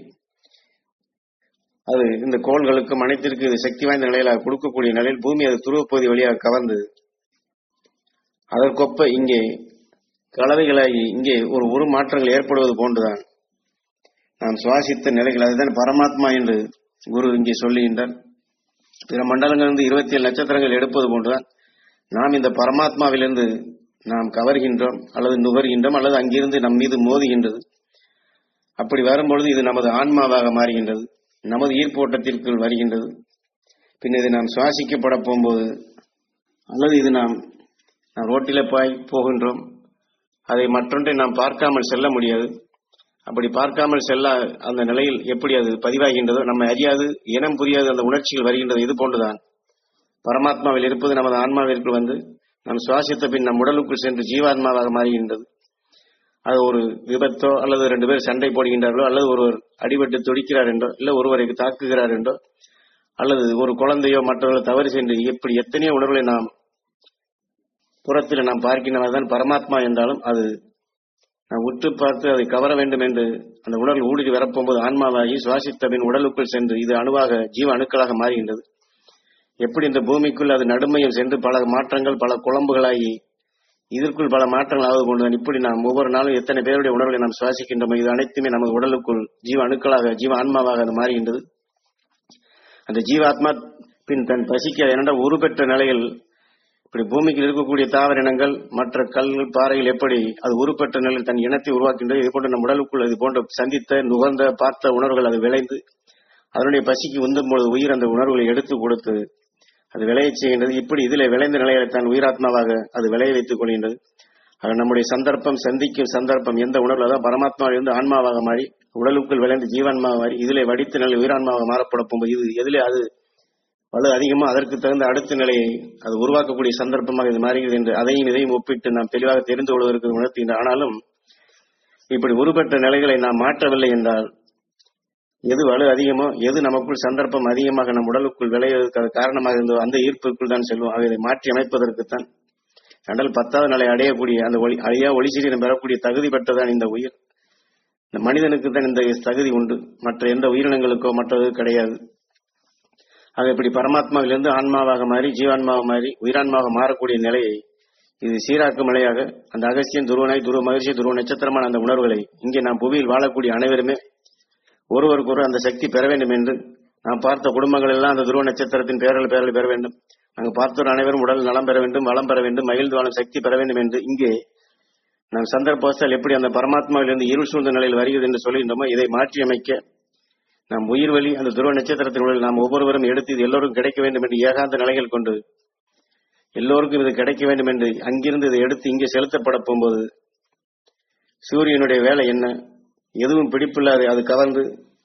அது இந்த கோள்களுக்கும் அனைத்திற்கு இது சக்தி வாய்ந்த நிலையிலாக கொடுக்கக்கூடிய நிலையில் பூமி அது துருவப்பகுதி வழியாக கவர்ந்து அதற்கொப்ப இங்கே கலவைகளாகி இங்கே ஒரு உரு மாற்றங்கள் ஏற்படுவது போன்றுதான் நாம் சுவாசித்த நிலைகள். அதுதான் பரமாத்மா என்று குரு இங்கே சொல்லுகின்றார். பிற மண்டலங்களிலிருந்து இருபத்தி ஏழு நட்சத்திரங்கள் எடுப்பது போன்றுதான் நாம் இந்த பரமாத்மாவிலிருந்து நாம் கவர்கின்றோம் அல்லது நுகர்கின்றோம் அல்லது அங்கிருந்து நம் மீது மோதுகின்றது. அப்படி வரும்பொழுது இது நமது ஆன்மாவாக மாறுகின்றது, நமது ஈர்ப்போட்டத்திற்குள் வருகின்றது. பின் இது நாம் சுவாசிக்கப்பட போகும்போது அல்லது இது நாம் நாம் ரோட்டில போய் போகின்றோம், அதை மற்றொன்றை நாம் பார்க்காமல் செல்ல முடியாது. அப்படி பார்க்காமல் செல்ல அந்த நிலையில் எப்படி அது பதிவாகின்றதோ நம்ம அறியாது இனம் புரியாது அந்த உணர்ச்சிகள் வருகின்றது. இது போன்றுதான் பரமாத்மாவில் இருப்பது நமது ஆன்மாவிற்கு வந்து நாம் சுவாசித்த பின் நம் உடலுக்குள் சென்று ஜீவாத்மாவாக மாறுகின்றது. அது ஒரு விபத்தோ அல்லது ரெண்டு பேர் சண்டை போடுகின்றார்களோ அல்லது ஒருவர் அடிபட்டு துடிக்கிறார் என்றோ இல்லை ஒருவரை தாக்குகிறார் என்றோ அல்லது ஒரு குழந்தையோ மற்றவர்கள் தவறு சென்று எப்படி எத்தனையோ உணர்வுகளை நாம் புறத்தில் நாம் பார்க்கின்றதான் பரமாத்மா என்றாலும் அது நாம் உற்று பார்த்து அதை கவர வேண்டும் என்று அந்த உடல் ஊடுருவி வரப்போகும்போது ஆன்மாவாகி சுவாசித்த பின் உடலுக்குள் சென்று இது அணுவாக ஜீவ அணுக்களாக மாறுகின்றது. எப்படி இந்த பூமிக்குள் அது நடுமையில் சென்று பல மாற்றங்கள் பல குழம்புகளாகி இதற்குள் பல மாற்றங்கள் ஆவது கொண்டுதான் இப்படி நாம் ஒவ்வொரு நாளும் எத்தனை பேருடைய உணர்வுகளை நாம் சுவாசிக்கின்றோமோ இது அனைத்துமே நமது உடலுக்குள் ஜீவ அணுக்களாக ஜீவ ஆன்மாவாக அது மாறுகின்றது. அந்த ஜீவாத்மா பின் தன் பசிக்க என்னென்ன உருப்பெற்ற நிலையில் இப்படி பூமிக்கு இருக்கக்கூடிய தாவரினங்கள் மற்ற கல்கள் பாறைகள் எப்படி அது உருப்பெற்ற நிலையில் தன் இனத்தை உருவாக்கின்றது. இது போன்ற நம் உடலுக்குள் இது போன்ற சந்தித்த நுகர்ந்த பார்த்த உணர்வுகள் அது விளைந்து அதனுடைய பசிக்கு உந்தும் பொழுது உயிர் அந்த உணர்வுகளை எடுத்து கொடுத்து அது விளைய செய்கின்றது. இப்படி இதில் விளைந்த நிலையில தான் உயிராத்மாவாக அது விளைய வைத்துக் கொள்கின்றது. அது நம்முடைய சந்தர்ப்பம், சந்திக்கும் சந்தர்ப்பம் எந்த உணர்வு, அதாவது பரமாத்மாவிலிருந்து ஆன்மாவாக மாறி உடலுக்குள் விளைந்து ஜீவான்மாவாக மாறி இதிலே வடித்த நிலை உயிரான்மாவாக மாறப்பட போகும்போது இது எதிலே அது வலு அதிகமோ அதற்கு தகுந்த அடுத்த நிலையை அது உருவாக்கக்கூடிய சந்தர்ப்பமாக இது மாறுகிறது என்று அதையும் இதையும் ஒப்பிட்டு நாம் தெளிவாக தெரிந்து கொள்வதற்கு உணர்த்துகின்ற. ஆனாலும் இப்படி உருப்பெற்ற நிலைகளை நாம் மாற்றவில்லை என்றால் எது வலு அதிகமோ, எது நமக்குள் சந்தர்ப்பம் அதிகமாக நம் உடலுக்குள் விளைவதற்கு அது காரணமாக இருந்தோ அந்த ஈர்ப்புக்குள் தான் செல்வோம். அதை மாற்றி அமைப்பதற்குத்தான் என்றால் பத்தாவது நிலை அடையக்கூடிய அந்த ஒளி அழியா ஒளி சரீரம் பெறக்கூடிய தகுதி பெற்றதான் இந்த உயிர். இந்த மனிதனுக்கு தான் இந்த தகுதி உண்டு, மற்ற எந்த உயிரினங்களுக்கோ மற்றது கிடையாது. ஆக இப்படி பரமாத்மாவிலிருந்து ஆன்மாவாக மாறி ஜீவான்மாவாக மாறி உயிரான்மாவாக மாறக்கூடிய நிலையை இது சீராக்கும் நிலையாக அந்த அகஸ்தியன், துருவனாய், துருவ மகிழ்ச்சி, துருவ நட்சத்திரமான அந்த உணர்வுகளை இங்கே நாம் புவியில் வாழக்கூடிய அனைவருமே ஒருவருக்கொரு அந்த சக்தி பெற வேண்டும் என்று நாம் பார்த்த குடும்பங்கள் எல்லாம் அந்த துருவ நட்சத்திரத்தின் பேரல் பேரல் பெற வேண்டும். அங்கு பார்த்தோர் அனைவரும் உடல் நலம் பெற வேண்டும், வளம் பெற வேண்டும், மகிழ்ந்து வாழும் சக்தி பெற வேண்டும் என்று இங்கே நாம் சந்தர்ப்பத்தால் எப்படி அந்த பரமாத்மாவிலிருந்து இருள் சூழ்ந்த நிலையில் வருகிறது என்று சொல்கின்றோமோ இதை மாற்றி அமைக்க நாம் உயிர் வழி அந்த துருவ நட்சத்திரத்தின் உடல் நாம் ஒவ்வொருவரும் எடுத்து இது எல்லோரும் கிடைக்க வேண்டும் என்று ஏகாந்த நிலைகள் கொண்டு எல்லோருக்கும் இது கிடைக்க வேண்டும் என்று அங்கிருந்து இதை எடுத்து இங்கே செலுத்தப்பட போகும்போது சூரியனுடைய வேலை என்ன? எதுவும் பிடிப்பில்லாத அது கவர்ந்து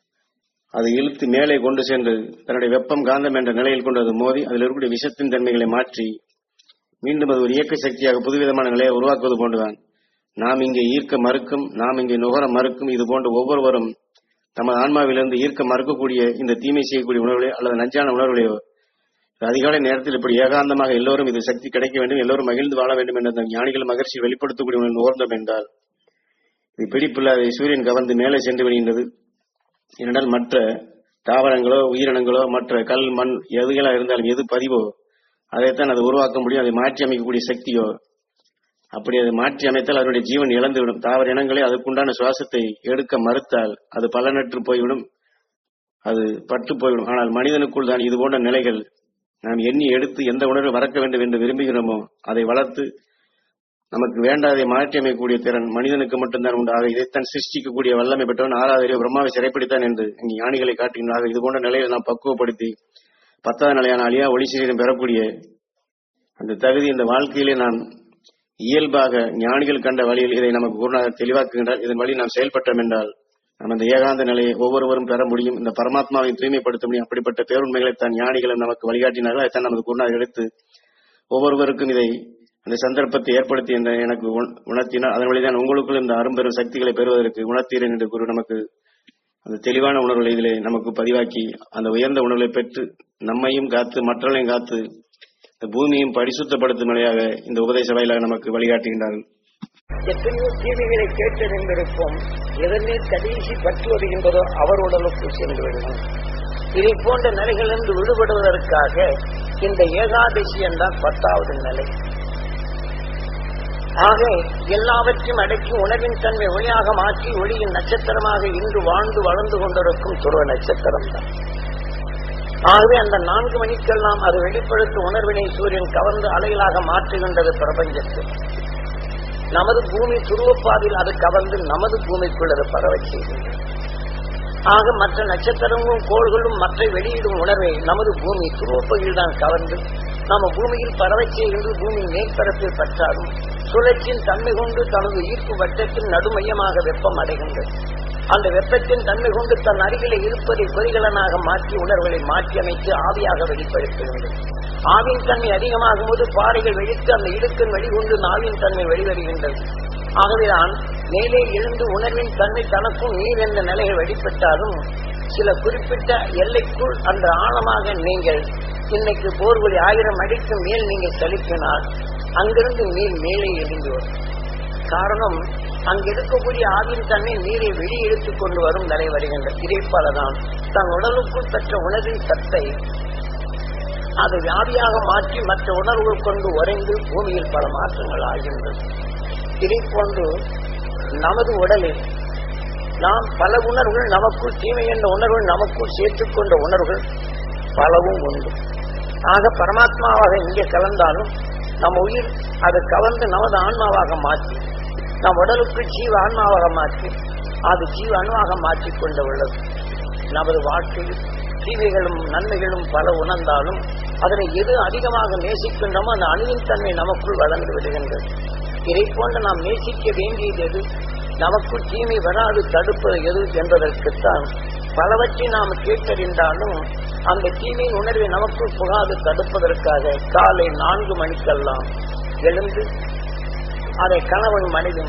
அது இழுத்து மேலே கொண்டு சென்று தன்னுடைய வெப்பம் காந்தம் என்ற நிலையில் கொண்டு அது மோதி அதில் இருக்கக்கூடிய விஷத்தின் தன்மைகளை மாற்றி மீண்டும் அது ஒரு இயக்க சக்தியாக புதுவிதமான நிலையை உருவாக்குவது போன்றுதான் நாம் இங்கே ஈர்க்க மறுக்கும், நாம் இங்கே நுகர மறுக்கும் இது போன்ற ஒவ்வொருவரும் நமது ஆன்மாவிலிருந்து ஈர்க்க மறுக்கக்கூடிய இந்த தீமை செய்யக்கூடிய உணர்வுகளோ அல்லது நஞ்சான உணர்வுகளையோ அதிகாலை நேரத்தில் இப்படி ஏகாந்தமாக எல்லோரும் இது சக்தி கிடைக்க வேண்டும், எல்லோரும் மகிழ்ந்து வாழ வேண்டும் என்ற ஞானிகள் மகிழ்ச்சி வெளிப்படுத்தக்கூடிய உணர்வு ஓர்ந்தோம் என்றால் இது பிடிப்பில்லாத சூரியன் கவர்ந்து மேலே சென்று விடுகின்றது. ஏனென்றால் மற்ற தாவரங்களோ உயிரினங்களோ மற்ற கல் மண் எதுகளா இருந்தாலும் எது பதிவோ அதைத்தான் அது உருவாக்க முடியும். அதை மாற்றி அமைக்கக்கூடிய சக்தியோ அப்படி அதை மாற்றி அமைத்தால் அதனுடைய ஜீவன் இழந்துவிடும். தாவர இனங்களே அதுக்குண்டான சுவாசத்தை எடுக்க மறுத்தால் அது பலனற்று போய்விடும், அது பட்டு போய்விடும். ஆனால் மனிதனுக்குள் தான் இது போன்ற நிலைகள் நாம் எண்ணி எடுத்து எந்த உணர்வு வளர்க்க வேண்டும் என்று விரும்புகிறோமோ அதை வளர்த்து நமக்கு வேண்டாதை மாற்றி அமைக்கக்கூடிய திறன் மனிதனுக்கு மட்டும்தான் உண்டு. ஆக இதைத்தான் சிருஷ்டிக்கக்கூடிய வல்லமை பெற்றவன் ஆறாவது பிரம்மாவை சிறைப்பிடித்தான் என்று இங்கே ஞானிகளை காட்டுகின்றார்கள். இது போன்ற நிலையை நாம் பக்குவப்படுத்தி பத்தாவது நிலையான அழியா ஒளி சரீரம் பெறக்கூடிய அந்த தகுதி இந்த வாழ்க்கையிலே நாம் இயல்பாக ஞானிகள் கண்ட வழியில் இதை நமக்கு குருநாதர் தெளிவாக்குகின்றார். இதன் வழி நாம் செயல்பட்டோம் என்றால் நம்ம அந்த ஏகாந்த நிலையை ஒவ்வொருவரும் பெற முடியும், இந்த பரமாத்மாவை தூய்மைப்படுத்த முடியும். அப்படிப்பட்ட பேருண்மைகளை தான் ஞானிகளும் நமக்கு வழிகாட்டினார்கள். அதைத்தான் நமது குருநாதர் எடுத்து ஒவ்வொருவருக்கும் இதை அந்த சந்தர்ப்பத்தை ஏற்படுத்தி என்ற எனக்கு உணர்த்தினார். அதன் வழிதான் உங்களுக்குள் இந்த அரும்பெரும் சக்திகளை பெறுவதற்கு உணர்த்தீரன் என்று குரு நமக்கு அந்த தெளிவான உணர்வுகளை இதிலே நமக்கு பதிவாக்கி அந்த உயர்ந்த உணர்வுகளை பெற்று நம்மையும் காத்து மற்றவர்களையும் காத்து இந்த பூமியும் பரிசுத்தப்படுத்தும் நிலையாக இந்த உபதேச வாயிலாக நமக்கு வழிகாட்டுகின்றார்கள். எத்தனையோ தீமைகளை கேட்டறிந்திருப்போம், எதனே கடைசி பற்றி வருகின்றதோ அவர் உடலுக்கு சென்று விடுவோம். இதை போன்ற நிலைகளிலிருந்து விடுபடுவதற்காக இந்த ஏகாதசி என்றால் பத்தாவது நிலை. ஆக எல்லாவற்றையும் அடக்கி உணவின் தன்மை ஒளியாக மாற்றி ஒளியின் நட்சத்திரமாக இன்று வாழ்ந்து வளர்ந்து கொண்டிருக்கும் துருவ நட்சத்திரம் தான். ஆகவே அந்த நான்கு மணிக்கெல்லாம் அது வெளிப்படுத்த உணர்வினை சூரியன் கவர்ந்து அலைகளாக மாற்றுகின்றது பிரபஞ்சத்தில். நமது பூமி துருவப்பாதையில் அது கவர்ந்து நமது பூமிக்குள் அது பரவ செய்கின்றது. ஆக மற்ற நட்சத்திரங்களும் கோள்களும் மற்ற வெளியிடும் உணர்வை நமது பூமி துருவப்பகுதியில் தான் கவர்ந்து நம்ம பூமியில் பரவ செய்கின்ற பூமி மேற்பரப்பில் பற்றாலும் சுழற்சியின் தன்மை கொண்டு தனது ஈர்ப்பு வட்டத்தின் நடுமையமாக வெப்பம் அடைகின்றது. அந்த வெப்பத்தின் தன்மை கொண்டு தன் அருகிலே இருப்பதை பொறிகலனாக மாற்றி உணர்வுகளை மாற்றி அமைத்து ஆவியாக வெளிப்படுத்துகின்றது. ஆவின் தன்மை அதிகமாகும் போது பாறைகள் வெடித்து அந்த இடுக்கின் வெளிகொண்டு ஆவின் தன்மை வெளிவருகின்றது. ஆகவேதான் மேலே எழுந்து உணர்வின் தன்மை தனக்கும் நீர் என்ற நிலைகள் வெளிப்பட்டாலும் சில குறிப்பிட்ட எல்லைக்குள் அந்த ஆழமாக நீங்கள் இன்னைக்கு போர்வழி ஆயிரம் அடிக்கு மேல் நீங்கள் செலுத்தினால் அங்கிருந்து நீர் மேலே எழுந்து வரும். காரணம் அங்கு இருக்கக்கூடிய ஆவின் தன்மை நீரை வெளியெடுத்துக் கொண்டு வரும் நிலை வருகின்றது. இதே போலதான் தன் உடலுக்குள் பெற்ற உணர்வின் சத்தை அதை வியாதியாக மாற்றி மற்ற உணர்வுகள் கொண்டு உறைந்து பூமியில் பல மாற்றங்கள் ஆகின்றது. இதை போன்று நமது உடலில் நாம் பல உணர்வுகள் நமக்குள் தீமை என்ற உணர்வுகள் நமக்குள் சேர்த்துக் கொண்ட உணர்வுகள் பலவும் உண்டு. ஆக பரமாத்மாவாக இங்கே கலந்தாலும் நம்ம உயிர் அதை கலந்து நமது ஆன்மாவாக மாற்றி நம் உடலுக்கு ஜீவ ஆன்மாவாக மாற்றி அது ஜீவ அணுவாக மாற்றிக்கொண்டு உள்ளது. நமது வாழ்க்கையில் தீமைகளும் நன்மைகளும் பல உணர்ந்தாலும் அதனை எது அதிகமாக நேசிக்கின்றோமோ அந்த அணுவின் தன்மை நமக்குள் வளர்ந்து விடுகின்றது. இதை போன்று நாம் நேசிக்க வேண்டியது எது, நமக்குள் தீமை வராது தடுப்பது எது என்பதற்குத்தான் பலவற்றை நாம் கேட்டறிந்தாலும் அந்த தீமையின் உணர்வை நமக்குள் புகாது தடுப்பதற்காக காலை நான்கு மணிக்கெல்லாம் எழுந்து அதை கணவன் மனைவியும்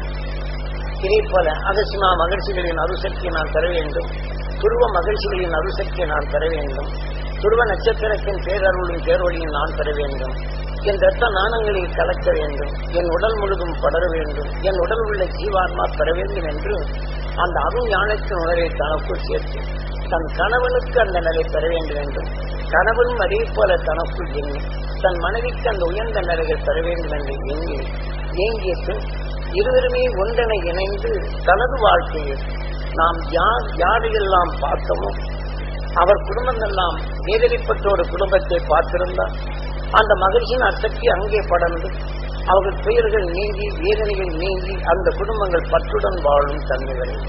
இதே போல அகசிமா மகிழ்ச்சிகளின் அருசக்தியை நான் தர வேண்டும், துருவ மகிழ்ச்சிகளின் அருசக்தியை நான் தர வேண்டும், துருவ நட்சத்திரத்தின் பேரருளும் பேரொழியும் நான் பெற வேண்டும், என் ரத்த நாணங்களில் கலக்க வேண்டும், என் உடல் முழுதும் படர வேண்டும், என் உடல் உள்ள ஜீவாத்மா பெற வேண்டும் என்று அந்த அருள் ஞானத்தின் உணர்வை தனக்குள் சேர்த்து தன் கணவனுக்கு அந்த நிலை பெற வேண்டும் என்றும், கணவனும் அதே போல தனக்குள் எண்ணி தன் மனைவிக்கு அந்த உயர்ந்த நிலைகள் பெற வேண்டும் என்று எண்ணி ஏங்கிய பின் இருவருமே ஒன்றனை இணைந்து தனது வாழ்க்கையில் நாம் யார் யாரையெல்லாம் பார்த்தோமோ அவர் குடும்பங்கள்லாம் வேதனைப்பட்ட ஒரு குடும்பத்தை பார்த்திருந்தார். அந்த மகிழ்ச்சியின் அசக்தி அங்கே படர்ந்து அவர்கள் பெயர்கள் நீங்கி வேதனைகள் நீங்கி அந்த குடும்பங்கள் பற்றுடன் வாழும் தன்மை வரையும்.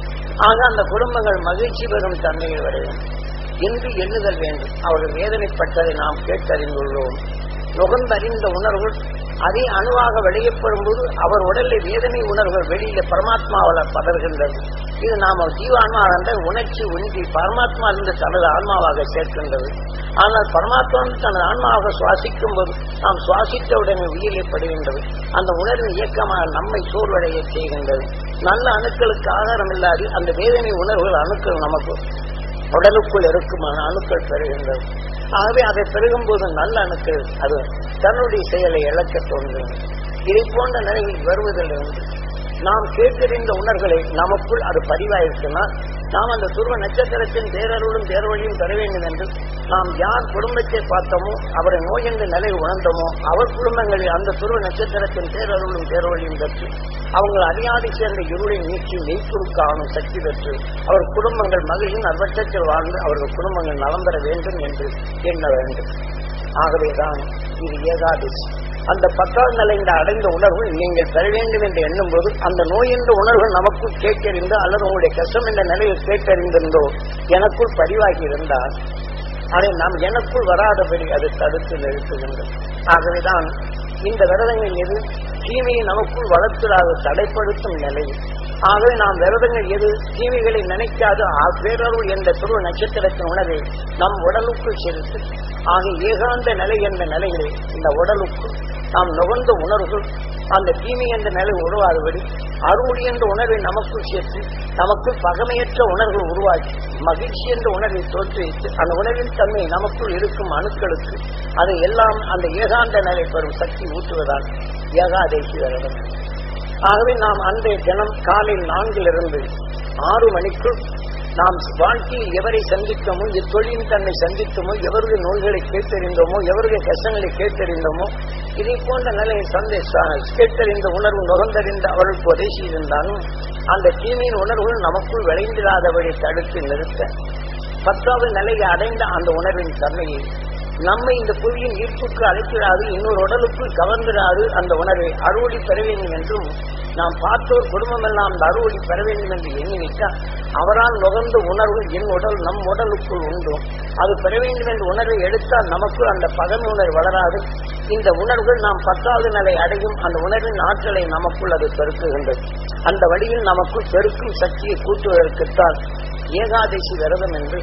ஆக அந்த குடும்பங்கள் மகிழ்ச்சி பெறும் தன்மைகள் வரையும் என்று எண்ணுதல் வேண்டும். அவர்கள் வேதனைப்பட்டதை நாம் கேட்டறிந்துள்ளோம். நுகர்ந்தறிந்த உணர்வுகள் அதே அணுவாக வெளியப்படும் போது அவர் உடலில் வேதனை உணர்வுகள் வெளியில பரமாத்மாவில் பதர்கின்றது. இது நாம ஜீவான்மா என்ற உணர்ச்சி உண்டி பரமாத்மா இருந்து தனது ஆன்மாவாக சேர்க்கின்றது. ஆனால் பரமாத்மா தனது ஆன்மாவாக சுவாசிக்கும் போது நாம் சுவாசித்த உடனே உயிரிழப்படுகின்றது. அந்த உணர்வின் இயக்கமாக நம்மை சோர்வடைய செய்கின்றது. நல்ல அணுக்களுக்கு ஆதாரம் இல்லாது அந்த வேதனை உணர்வுகள் அணுக்கள் நமக்கு உடலுக்குள் இருக்குமான அணுக்கள் பெறுகின்றது. ஆகவே அதை பெருகும் போது நல்ல அணுக்கள் அது தன்னுடைய செயலை இழக்க தோன்றுகிறது. இதை போன்ற நிலையில் வருவதிலிருந்து நாம் கேட்டறிந்த உணர்வுகளை நமக்குள் அது பதிவாயிருக்குன்னா நாம் அந்த துருவ நட்சத்திரத்தின் பேரருளும் பேர்வழியும் பெற வேண்டும் என்று நாம் யார் குடும்பத்தை பார்த்தோமோ அவரை நோய் என்ற நிலை உணர்ந்தோமோ அவர் குடும்பங்களில் அந்த துருவ நட்சத்திரத்தின் பேரருளும் பேர்வழியும் பெற்று அவங்கள் அறியாடி சேர்ந்த இருளை நீக்கி மெய்ப்பொருட்காணும் சக்தி பெற்று அவர் குடும்பங்கள் மகிழ்ச்சியின் அர்வட்டத்தில் வாழ்ந்து அவர்கள் குடும்பங்கள் நலம் பெற வேண்டும் என்று எண்ண வேண்டும். ஆகவேதான் இது ஏகாதசி. அந்த பத்தாவது நிலை இந்த அடைந்த உணர்வு நீங்கள் பெற வேண்டும் என்று எண்ணும் போது அந்த நோய் என்ற உணர்வு நமக்குள் கேட்டறிந்தோ அல்லது உங்களுடைய கஷ்டம் என்ற நிலையில் கேட்டறிந்திருந்தோ எனக்குள் பதிவாகி இருந்தால் அதை நாம் எனக்குள் வராதபடி அது தடுத்து நிறுத்துகின்றது. ஆகவேதான் இந்த விரதங்கள் எது தீமையை நமக்குள் வளர்த்துடாத தடைப்படுத்தும் நிலை. ஆகவே நாம் விரதங்கள் எது தீமைகளை நினைக்காது பேரருள் என்ற துருவ நட்சத்திரத்தின் உணர்வை நம் உடலுக்குள் செலுத்து ஆக ஏகாந்த நிலை என்ற நிலையிலே இந்த உடலுக்குள் நாம் நுகர்ந்த உணர்வுகள் அந்த தீமை என்ற நிலை உருவாகும்படி அருள் என்ற உணர்வை நமக்குள் சேர்த்து நமக்குள் பகமையற்ற உணர்வுகள் உருவாக்கி மகிழ்ச்சி என்ற உணர்வை தோற்றுவித்து அந்த உணர்வின் தன்மை நமக்குள் இருக்கும் அணுக்களுக்கு அதை எல்லாம் அந்த ஏகாந்த நிலை பெறும் சக்தி ஊட்டுவதால் ஏகாதசி விரதம். ஆகவே நாம் அன்றைய தினம் காலை நான்கிலிருந்து ஆறு மணிக்குள் நாம் வாழ்க்கையில் எவரை சந்தித்தோமோ இத்தொழிலின் தன்னை சந்தித்தோமோ எவருடைய நோய்களை கேட்டறிந்தோமோ எவருடைய கஷ்டங்களை கேட்டறிந்தோமோ இதை போன்ற நிலையை சந்தை கேட்டறிந்த உணர்வு நுகர்ந்தறிந்த அவர்களுக்கு உதவி செய்திருந்தாலும் அந்த தீமையின் உணர்வுகள் நமக்குள் விளைந்திடாதபடி தடுத்து நிறுத்த பத்தாவது நிலையை அடைந்த அந்த உணர்வின் தன்மையை நம்மை இந்த புவியின் ஈர்ப்புக்கு அழைக்கிறாது இன்னொரு உடலுக்குள் கவர்ந்திடாது அந்த உணர்வை அறுவடை பெற வேண்டும் என்றும் நாம் பார்த்தோர் குடும்பம் எல்லாம் அந்த அறுவடை பெற வேண்டும் என்று எண்ணிவிட்டால் அவரால் நுகர்ந்த உணர்வு என் உடல் நம் உடலுக்குள் உண்டு அது பெற வேண்டும் என்ற உணர்வை எடுத்தால் நமக்குள் அந்த பகமை உணர்வு வளராது. இந்த உணர்வுகள் நாம் பத்தாவது நிலை அடையும் அந்த உணர்வின் ஆற்றலை நமக்குள் அது பெருக்குகின்றது. அந்த வழியில் நமக்குள் பெருக்கும் சக்தியை கூட்டுவதற்குத்தான் ஏகாதசி விரதம் என்று.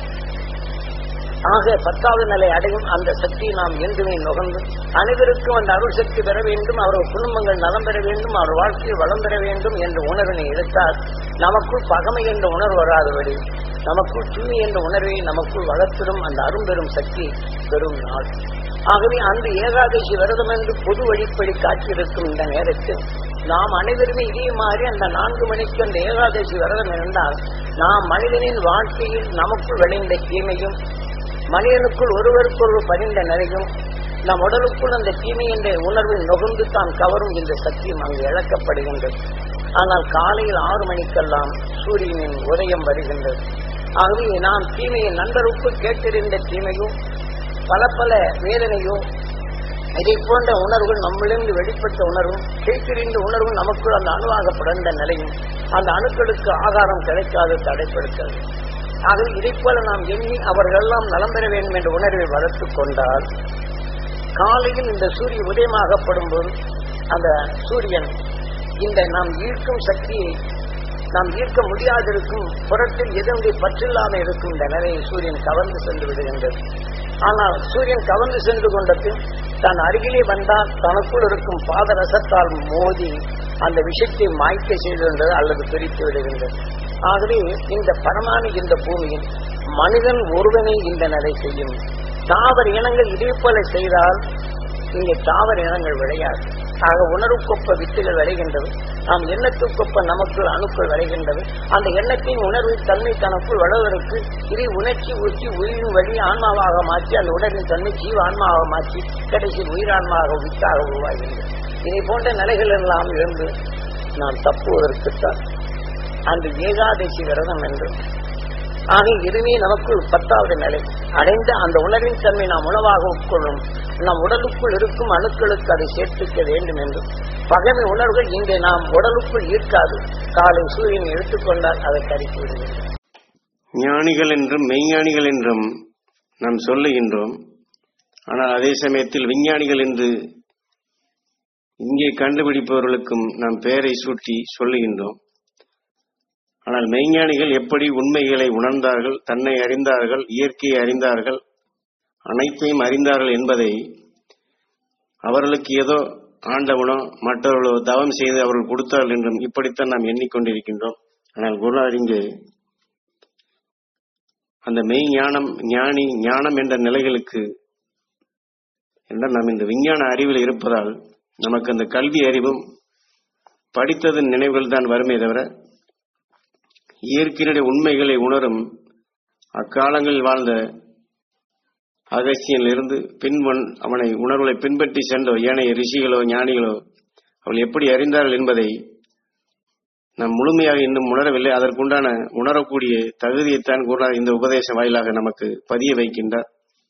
ஆக பத்தாவது நிலை அடையும் அந்த சக்தியை நாம் என்றுமே நுகர்ந்து அனைவருக்கும் அந்த அருள் சக்தி பெற வேண்டும், அவர்கள் குடும்பங்கள் நலம் பெற வேண்டும், அவர் வாழ்க்கையில் வளம் பெற வேண்டும் என்ற உணர்வினை எடுத்தால் நமக்குள் பகமை என்ற உணர்வு வராதபடி நமக்குள் தூய்மை என்ற உணர்வை நமக்குள் வளர்த்திடும் அந்த அரும்பெரும் சக்தி பெறும் நாள். ஆகவே அந்த ஏகாதசி விரதம் என்று பொது வழிப்படி காட்சியிருக்கும் இந்த நேரத்தில் நாம் அனைவருமே இதே மாதிரி அந்த நான்கு மணிக்கு அந்த ஏகாதசி விரதம் இருந்தால் நாம் மனிதனின் வாழ்க்கையில் நமக்குள் விளைந்த தீமையும் மனிதனுக்குள் ஒருவருக்கொரு பதிந்த நிலையும் நம் உடலுக்குள் அந்த தீமை என்ற உணர்வை நுகர்ந்து தான் கவரும் இந்த சக்தியும் அங்கு இழக்கப்படுகின்றது. ஆனால் காலையில் ஆறு மணிக்கெல்லாம் சூரியனின் உதயம் வருகின்றது. ஆகவே நாம் தீமையை நண்பருக்கு கேட்டிருந்த தீமையும் பல பல வேதனையோ இதை போன்ற உணர்வுகள் நம்மிலிருந்து வெளிப்பட்ட உணர்வும் கேட்டிருந்த உணர்வும் நமக்குள் அந்த அணுவாக படர்ந்த நிலையும் அந்த அணுக்களுக்கு ஆகாரம் கிடைக்காது தடைப்படுத்தது. ஆகவே இதை போல நாம் எண்ணி அவர்கள் எல்லாம் நலம் பெற வேண்டும் என்ற உணர்வை வளர்த்துக் கொண்டால் காலையில் இந்த சூரிய உதயமாகப்படும் போது அந்த சூரியன் இந்த நாம் ஈர்க்கும் சக்தியை நாம் ஈர்க்க முடியாதிருக்கும் புறத்தில் எதனுடைய பற்றில்லாத இருக்கும் இந்த நிலையை சூரியன் கவர்ந்து சென்று விடுகின்றது. ஆனால் சூரியன் கவர்ந்து சென்று கொண்ட பின் தான் அருகிலே வந்தால் தனக்குள் இருக்கும் பாதரசத்தால் மோதி அந்த விஷயத்தை மாய்க்க செய்கின்றது அல்லது பிரித்து விடுகின்றது. ஆகவே இந்த பரமான இந்த பூமியில் மனிதன் ஒருவனை இந்த நிலை செய்யும். தாவர இனங்கள் இதே போல செய்தால் இங்கே தாவர இனங்கள் விளையாது. ஆக உணர்வுக்கொப்ப வித்துகள் விளைகின்றது. நாம் எண்ணத்துக்கொப்ப நமக்குள் அணுக்கள் விளைகின்றது. அந்த எண்ணத்தின் உணர்வின் தன்மை தனக்குள் வளர்வதற்கு இதை உணர்ச்சி ஊற்றி உயிரின் வழி ஆன்மாவாக மாற்றி அந்த உணர்வின் தன்மை ஜீவ ஆன்மாவாக மாற்றி கடைசியில் உயிரான்மாக வித்தாக உருவாகின்றது. இதை போன்ற நிலைகள் எல்லாம் இருந்து நாம் தப்புவதற்குத்தான் அந்த ஏகாதசி விரதம் என்று. ஆக இதுவே நமக்குள் பத்தாவது நிலை அடைந்த அந்த உணர்வின் தன்மை நாம் உணவாக உட்கொள்ளும். நம் உடலுக்குள் இருக்கும் அணுக்களுக்கு அதை சேர்த்துக்க வேண்டும் என்று பகைமை உணர்வுகள் இங்கே நாம் உடலுக்குள் ஈர்க்காது. காலை சூரியன் எடுத்துக்கொண்டால் அதை கறித்து விடுகிறது. ஞானிகள் என்றும் மெய்ஞானிகள் என்றும் நாம் சொல்லுகின்றோம். ஆனால் அதே சமயத்தில் விஞ்ஞானிகள் என்று இங்கே கண்டுபிடிப்பவர்களுக்கும் நாம் பெயரை சூட்டி சொல்லுகின்றோம். ஆனால் மெய்ஞானிகள் எப்படி உண்மைகளை உணர்ந்தார்கள், தன்னை அறிந்தார்கள், இயற்கையை அறிந்தார்கள், அனைத்தையும் அறிந்தார்கள் என்பதை அவர்களுக்கு ஏதோ ஆண்டவனோ மற்றவர்களோ தவம் செய்து அவர்கள் கொடுத்தார்கள் என்றும் இப்படித்தான் நாம் எண்ணிக்கொண்டிருக்கின்றோம். ஆனால் குருநாதர் இங்கே அந்த மெய் ஞானம் ஞானி ஞானம் என்ற நிலைகளுக்கு என்றால் நாம் இந்த விஞ்ஞான அறிவில் இருப்பதால் நமக்கு அந்த கல்வி அறிவும் படித்ததன் நினைவுகள் தான் வருமே தவிர இயற்கையினுடைய உண்மைகளை உணரும் அக்காலங்களில் வாழ்ந்த அகஸ்தியனிலிருந்து பின்வன் அவனை உணர்வுகளை பின்பற்றி சென்ற ஏனைய ரிஷிகளோ ஞானிகளோ அவள் எப்படி அறிந்தார்கள் என்பதை நாம் முழுமையாக இன்னும் உணரவில்லை. அதற்குண்டான உணரக்கூடிய தகுதியைத்தான் குருநாதர் இந்த உபதேச வாயிலாக நமக்கு பதிய வைக்கின்றார்.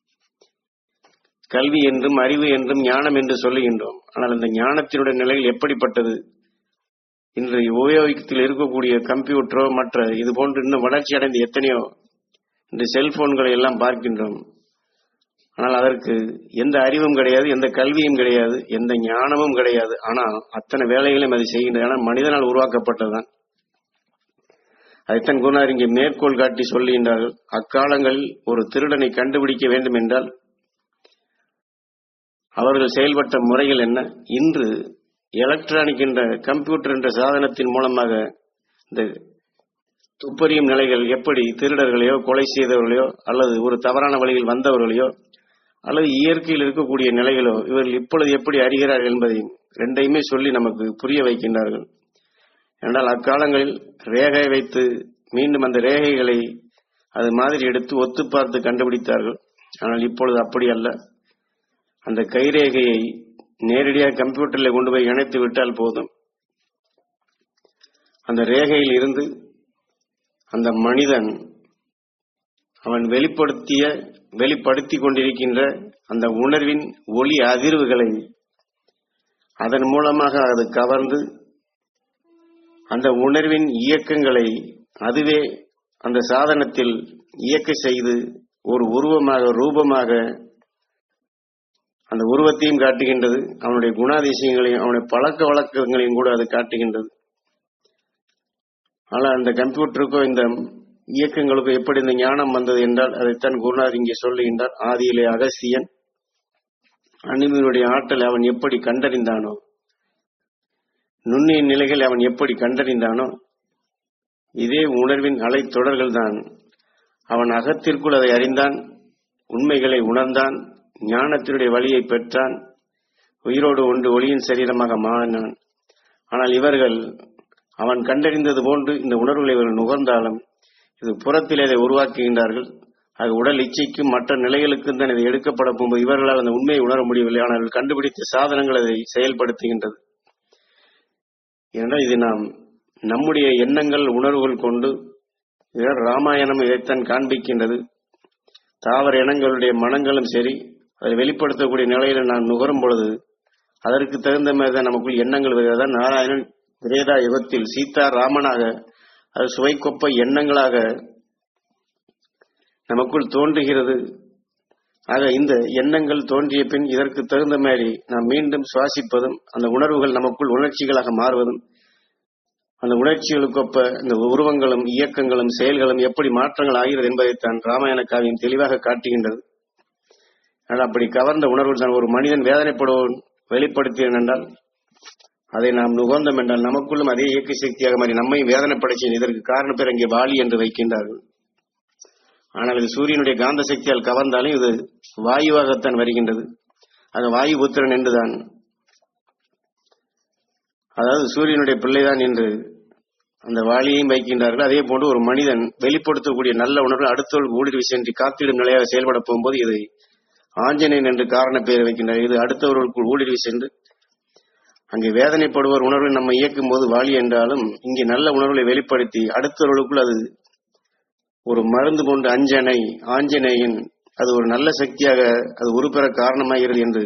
கல்வி என்றும் அறிவு என்றும் ஞானம் என்று சொல்லுகின்றோம். ஆனால் அந்த ஞானத்தினுடைய நிலையில் எப்படிப்பட்டது? இன்று உபயோகத்தில் இருக்கக்கூடிய கம்ப்யூட்டரோ மற்ற இது போன்று இன்னும் வளர்ச்சி அடைந்த எத்தனையோ இந்த செல்போன்களை எல்லாம் பார்க்கின்றோம். ஆனால் அதற்கு எந்த அறிவும் கிடையாது, எந்த கல்வியும் கிடையாது, எந்த ஞானமும் கிடையாது. ஆனால் அத்தனை வேலைகளையும் அது செய்கின்றது. ஆனால் மனிதனால் உருவாக்கப்பட்டதுதான். அதைத்தான் குருநாதர் இங்கே மேற்கோள் காட்டி சொல்லுகின்றார்கள். அக்காலங்களில் ஒரு திருடனை கண்டுபிடிக்க வேண்டும் என்றால் அவர்கள் செயல்பட்ட முறைகள் என்ன? இன்று எலக்ட்ரானிக் என்ற கம்ப்யூட்டர் என்ற சாதனத்தின் மூலமாக இந்த துப்பறியும் நிலைகள் எப்படி திருடர்களையோ கொலை செய்தவர்களையோ அல்லது ஒரு தவறான வழியில் வந்தவர்களையோ அல்லது இயற்கையில் இருக்கக்கூடிய நிலைகளோ இவர்கள் இப்பொழுது எப்படி அறிகிறார்கள் என்பதையும் ரெண்டையுமே சொல்லி நமக்கு புரிய வைக்கின்றார்கள். என்றால் அக்காலங்களில் ரேகை வைத்து மீண்டும் அந்த ரேகைகளை அது மாதிரி எடுத்து ஒத்து பார்த்து கண்டுபிடித்தார்கள். ஆனால் இப்பொழுது அப்படி அல்ல. அந்த கைரேகையை நேரடியாக கம்ப்யூட்டரில் கொண்டு போய் இணைத்து விட்டால் போதும். அந்த ரேகையில் இருந்து அந்த மனிதன் அவன் வெளிப்படுத்திய வெளிப்படுத்தி கொண்டிருக்கின்ற அந்த உணர்வின் ஒளி அதிர்வுகளை அதன் மூலமாக அது கவர்ந்து அந்த உணர்வின் இயக்கங்களை அதுவே அந்த சாதனத்தில் இயக்க செய்து ஒரு உருவமாக ரூபமாக அந்த உருவத்தையும் காட்டுகின்றது. அவனுடைய குணாதிசயங்களையும் அவனுடைய பழக்க வழக்கங்களையும் கூட அது காட்டுகின்றது. ஆனால் அந்த கம்ப்யூட்டருக்கோ இந்த இயக்கங்களுக்கோ எப்படி இந்த ஞானம் வந்தது என்றால் அதைத்தான் குருநாதர் இங்கே சொல்லுகின்றார். ஆதியிலே அகஸ்தியன் அணுவினுடைய ஆற்றலை அவன் எப்படி கண்டறிந்தானோ, நுண்ணிய நிலைகளை அவன் எப்படி கண்டறிந்தானோ, இதே உணர்வின் அலை தொடர்கள் தான் அவன் அகத்திற்குள் அதை அறிந்தான், உண்மைகளை உணர்ந்தான், ஞானத்தினுடைய வழியை பெற்றான், உயிரோடு ஒன்று ஒளியின் சரீரமாக மாறினான். ஆனால் இவர்கள் அவன் கண்டறிந்தது போன்று இந்த உணர்வுகளை இவர்கள் நுகர்ந்தாலும் இது புறத்தில் இதை உருவாக்குகின்றார்கள். அது உடல் இச்சைக்கும் மற்ற நிலைகளுக்கும் தான் இதை எடுக்கப்பட போகும்போது இவர்களால் அந்த உண்மையை உணர முடியவில்லை. ஆனால் கண்டுபிடித்த சாதனங்கள் அதை செயல்படுத்துகின்றது. ஏனென்றால் இது நாம் நம்முடைய எண்ணங்கள் உணர்வுகள் கொண்டு ராமாயணம் இதைத்தான் காண்பிக்கின்றது. தாவர இனங்களுடைய மனங்களும் சரி அதை வெளிப்படுத்தக்கூடிய நிலையில நாம் நுகரும் பொழுது அதற்கு தகுந்த மாதிரி தான் நமக்குள் எண்ணங்கள் வருகிறதா. நாராயணன் திரேதா யுகத்தில் சீதா ராமனாக அது சுவைக்கொப்ப எண்ணங்களாக நமக்குள் தோன்றுகிறது. ஆக இந்த எண்ணங்கள் தோன்றிய பின் இதற்கு தகுந்த மாதிரி நாம் மீண்டும் சுவாசிப்பதும், அந்த உணர்வுகள் நமக்குள் உணர்ச்சிகளாக மாறுவதும், அந்த உணர்ச்சிகளுக்கொப்ப இந்த உருவங்களும் இயக்கங்களும் செயல்களும் எப்படி மாற்றங்கள் ஆகிறது என்பதைத்தான் ராமாயண காவியம் தெளிவாக காட்டுகின்றது. ஆனால் அப்படி கவர்ந்த உணர்வு தான் ஒரு மனிதன் வேதனைப்படுவோம் வெளிப்படுத்தியன் என்றால், அதை நாம் நுகர்ந்தோம் என்றால் நமக்குள்ளும் அதே இயக்க சக்தியாக மாறி நம்மையும் வேதனைப்படைச்சு இதற்கு காரண பேர் அங்கே வாலி என்று வைக்கின்றார்கள். ஆனால் இது சூரியனுடைய காந்த சக்தியால் கவர்ந்தாலும் இது வாயுவாகத்தான் வருகின்றது. ஆக வாயு புத்திரன் என்றுதான், அதாவது சூரியனுடைய பிள்ளைதான் என்று அந்த வாலியையும் வைக்கின்றார்கள். அதே போன்று ஒரு மனிதன் வெளிப்படுத்தக்கூடிய நல்ல உணர்வு அடுத்தவர்கள் ஊடுருவி சென்று காத்திடும் நிலையாக செயல்பட போகும்போது இதை ஆஞ்சநேயன் என்று காரண பெயர் வைக்கின்றார். இது அடுத்தவர்களுக்குள் ஊடுருவி சென்று அங்கே வேதனைப்படுவோர் உணர்வை நம்ம இயக்கும் போது வாலி என்றாலும், இங்கே நல்ல உணர்வுகளை வெளிப்படுத்தி அடுத்தவர்களுக்குள் அது ஒரு மருந்து கொண்டு அஞ்சனை ஆஞ்சநேயன் அது ஒரு நல்ல சக்தியாக அது உருப்பெற காரணமாகிறது என்று,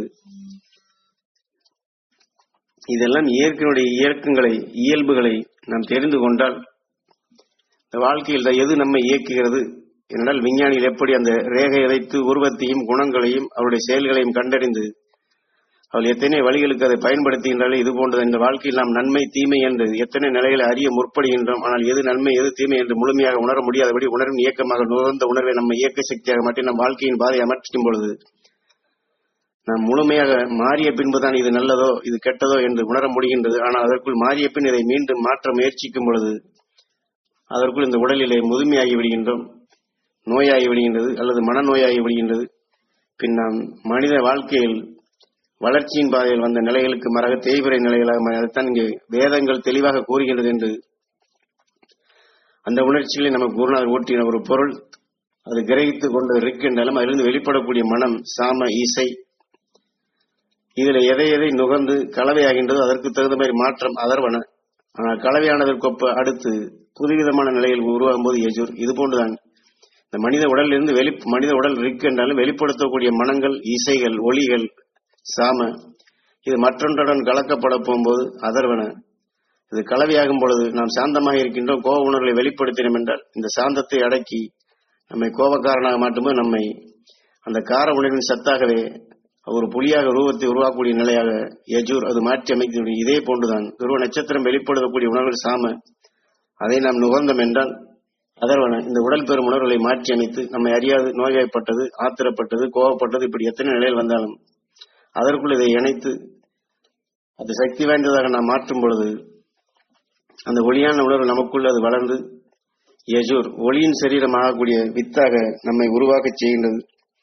இதெல்லாம் இயற்கையினுடைய இயக்கங்களை இயல்புகளை நாம் தெரிந்து கொண்டால் இந்த வாழ்க்கையில் எது நம்மை இயக்குகிறது என்றால், விஞ்ஞானிகள் எப்படி அந்த ரேகையை வைத்து உருவத்தையும் குணங்களையும் அவருடைய செயல்களையும் கண்டறிந்து அவள் எத்தனை வழிகளுக்கு அதை பயன்படுத்துகின்றாலும், இது போன்ற இந்த வாழ்க்கையில் நாம் நன்மை தீமை என்று எத்தனை நிலைகளை அறிய முற்படுகின்றோம். ஆனால் எது நன்மை எது தீமை என்று முழுமையாக உணர முடியாதபடி உணர்வின் இயக்கமாக நுகர்ந்த உணர்வை நம்ம இயக்க சக்தியாக மாற்றி நம் வாழ்க்கையின் பாதை அமர்த்தும் பொழுது நாம் முழுமையாக மாறிய பின்புதான் இது நல்லதோ இது கெட்டதோ என்று உணர முடிகின்றது. ஆனால் அதற்குள் மாறிய பின் இதை மீண்டும் மாற்ற முயற்சிக்கும் பொழுது அதற்குள் இந்த உடலிலே முதுமையாகி விடுகின்றோம், நோயாகி விடுகின்றது அல்லது மனநோயாகி விடுகின்றது. பின் நாம் மனித வாழ்க்கையில் வளர்ச்சியின் பாதையில் வந்த நிலைகளுக்கு மறாக தேய்பிறை நிலைகளாக அதைத்தான் இங்கே வேதங்கள் தெளிவாக கூறுகின்றது என்று, அந்த உணர்ச்சிகளை நமக்கு குருநாதர் ஊட்டின ஒரு பொருள் அது கிரகித்துக் கொண்டு இருக்கின்றாலும் அதிலிருந்து வெளிப்படக்கூடிய மனம் சாம இசை இதுல எதை எதை நுகர்ந்து கலவையாகின்றதோ அதற்கு தகுந்த மாதிரி மாற்றம் அதர்வன. ஆனால் கலவையானதற்கொப்ப அடுத்து புதுவிதமான நிலையில் உருவாகும் போது யஜுர். இது போன்றுதான் இந்த மனித உடலிலிருந்து வெளி மனித உடல் இருக்கு என்றாலும் வெளிப்படுத்தக்கூடிய மனங்கள் இசைகள் ஒளிகள் சாம இது மற்றொன்றுடன் கலக்கப்பட போகும்போது அதர்வன. இது கலவையாகும் பொழுது நாம் சாந்தமாக இருக்கின்றோம், கோப உணர்வுகளை வெளிப்படுத்தினோம் என்றால் இந்த சாந்தத்தை அடக்கி நம்மை கோபக்காரனாக மாட்டும்போது நம்மை அந்த கார உணர்வின் சத்தாகவே ஒரு புலியாக ரூபத்தை உருவாக்கக்கூடிய நிலையாக யஜூர் அது மாற்றி அமைக்க. இதே போன்றுதான் துருவ நட்சத்திரம் வெளிப்படுத்தக்கூடிய உணர்வுகள் சாம அதை நாம் நுகர்ந்தோம் என்றால் அதர்வன இந்த உடல் பெறும் உணர்வுகளை மாற்றி அமைத்து நம்மை அறியாது நோய்வாய்ப்பட்டது ஆத்திரப்பட்டது கோபப்பட்டது இப்படி எத்தனை நிலையில் வந்தாலும் அதற்குள் இதை இணைத்து அது சக்தி வாய்ந்ததாக நாம் மாற்றும் பொழுது அந்த ஒளியான உணர்வு நமக்குள் அது வளர்ந்து யஜூர் ஒளியின் சரீரம் ஆகக்கூடிய வித்தாக நம்மை உருவாக்க செய்கின்றது.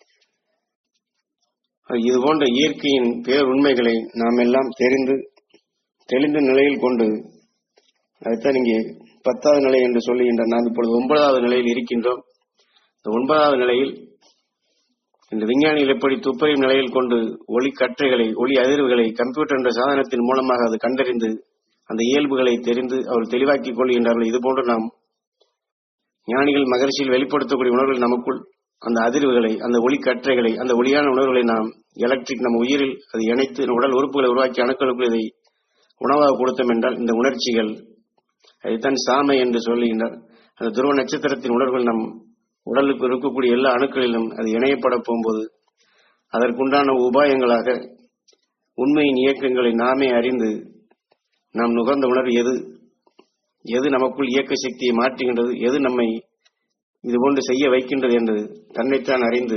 இது போன்ற இயற்கையின் பேருண்மைகளை நாம் எல்லாம் தெரிந்து தெளிந்த நிலையில் கொண்டு அதைத்தான் இங்கே பத்தாவது நிலை என்று சொல்லுகின்ற நாம் இப்பொழுது ஒன்பதாவது நிலையில் இருக்கின்றோம். இந்த ஒன்பதாவது நிலையில் இந்த விஞ்ஞானிகள் எப்படி துப்பறியும் நிலையில் கொண்டு ஒளி கற்றைகளை ஒளி அதிர்வுகளை கம்ப்யூட்டர் என்ற சாதனத்தின் மூலமாக அது கண்டறிந்து அந்த இயல்புகளை தெரிந்து அவர்கள் தெளிவாக்கிக் கொள்கின்றார்கள். இதுபோன்று நாம் ஞானிகள் மகிழ்ச்சியில் வெளிப்படுத்தக்கூடிய உணர்வுகள் நமக்குள் அந்த அதிர்வுகளை அந்த ஒளி கற்றைகளை அந்த ஒளியான உணர்வுகளை நாம் எலக்ட்ரிக் நம் உயிரில் அது இணைத்து உடல் உறுப்புகளை உருவாக்கி அணுக்களுக்குள் இதை உணவாக கொடுத்தோம் என்றால் இந்த உணர்ச்சிகள் அதைத்தான் சாமை என்று சொல்லுகின்றார். அந்த துருவ நட்சத்திரத்தின் உணர்வுகள் நம் உடலுக்கு இருக்கக்கூடிய எல்லா அணுக்களிலும் அது இணையப்பட போகும்போது அதற்குண்டான உபாயங்களாக உண்மையின் இயக்கங்களை நாமே அறிந்து நாம் நுகர்ந்த உணர்வு எது எது நமக்குள் இயக்க சக்தியை மாற்றுகின்றது எது நம்மை இதுபோன்று செய்ய வைக்கின்றது என்று தன்னைத்தான் அறிந்து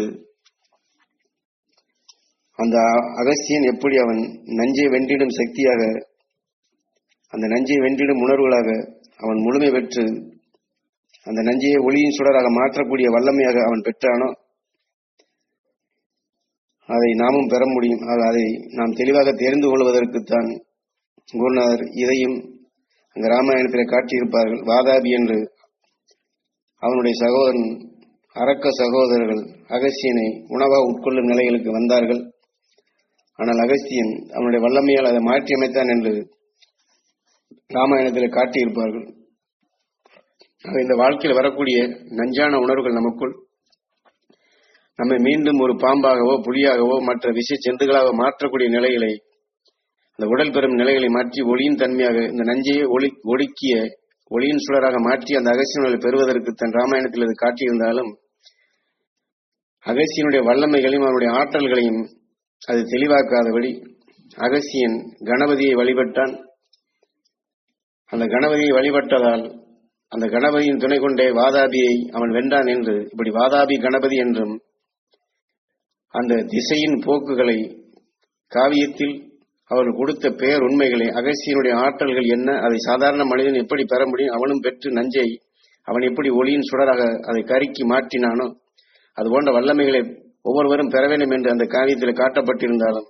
அந்த அகஸ்தியன் எப்படி அவன் நஞ்சை வென்றிடும் சக்தியாக அந்த நஞ்சை வென்றிடும் உணர்வுகளாக அவன் முழுமை பெற்று அந்த நஞ்சையை ஒளியின் சுடராக மாற்றக்கூடிய வல்லமையாக அவன் பெற்றானோ அதை நாமும் பெற முடியும். அதை நாம் தெளிவாக தெரிந்து கொள்வதற்குத்தான் குருநாதர் இதையும் அங்கு ராமாயணத்தில் காட்டியிருப்பார்கள். வாதாபி என்று அவனுடைய சகோதரன் அரக்க சகோதரர்கள் அகஸ்தியனை உணவாக உட்கொள்ளும் நிலைகளுக்கு வந்தார்கள். ஆனால் அகஸ்தியன் அவனுடைய வல்லமையால் அதை மாற்றி அமைத்தான் என்று ராமாயணத்தில் காட்டியிருப்பார்கள். இந்த வாழ்க்கையில் வரக்கூடிய நஞ்சான உணர்வுகள் நமக்குள் நம்மை மீண்டும் ஒரு பாம்பாகவோ புலியாகவோ மற்ற விஷ ஜந்துகளாக மாற்றக்கூடிய நிலைகளை அந்த உடல் பெறும் நிலைகளை மாற்றி ஒளியின் தன்மையாக இந்த நஞ்சையை ஒளி ஒடுக்கிய ஒளியின் சுடராக மாற்றி அந்த அகஸ்தியனை பெறுவதற்கு தன் ராமாயணத்தில் அது காட்டியிருந்தாலும் அகசியனுடைய வல்லமைகளையும் அவருடைய ஆற்றல்களையும் அது தெளிவாக்காதபடி அகசியன் கணபதியை வழிபட்டான். அந்த கணபதியை வழிபட்டதால் அந்த கணபதியின் துணை கொண்டே வாதாபியை அவன் வென்றான் என்று, இப்படி வாதாபி கணபதி என்றும் அந்த திசையின் போக்குகளை காவியத்தில் அவர்கள் கொடுத்த பெயர் உண்மைகளை, அகசியனுடைய ஆற்றல்கள் என்ன, அதை சாதாரண மனிதன் எப்படி பெற முடியும், அவனும் பெற்று நஞ்சை அவன் எப்படி ஒளியின் சுடராக அதை கருக்கி மாற்றினானோ அதுபோன்ற வல்லமைகளை ஒவ்வொருவரும் பெற வேண்டும் என்று அந்த காவியத்தில் காட்டப்பட்டிருந்தாலும்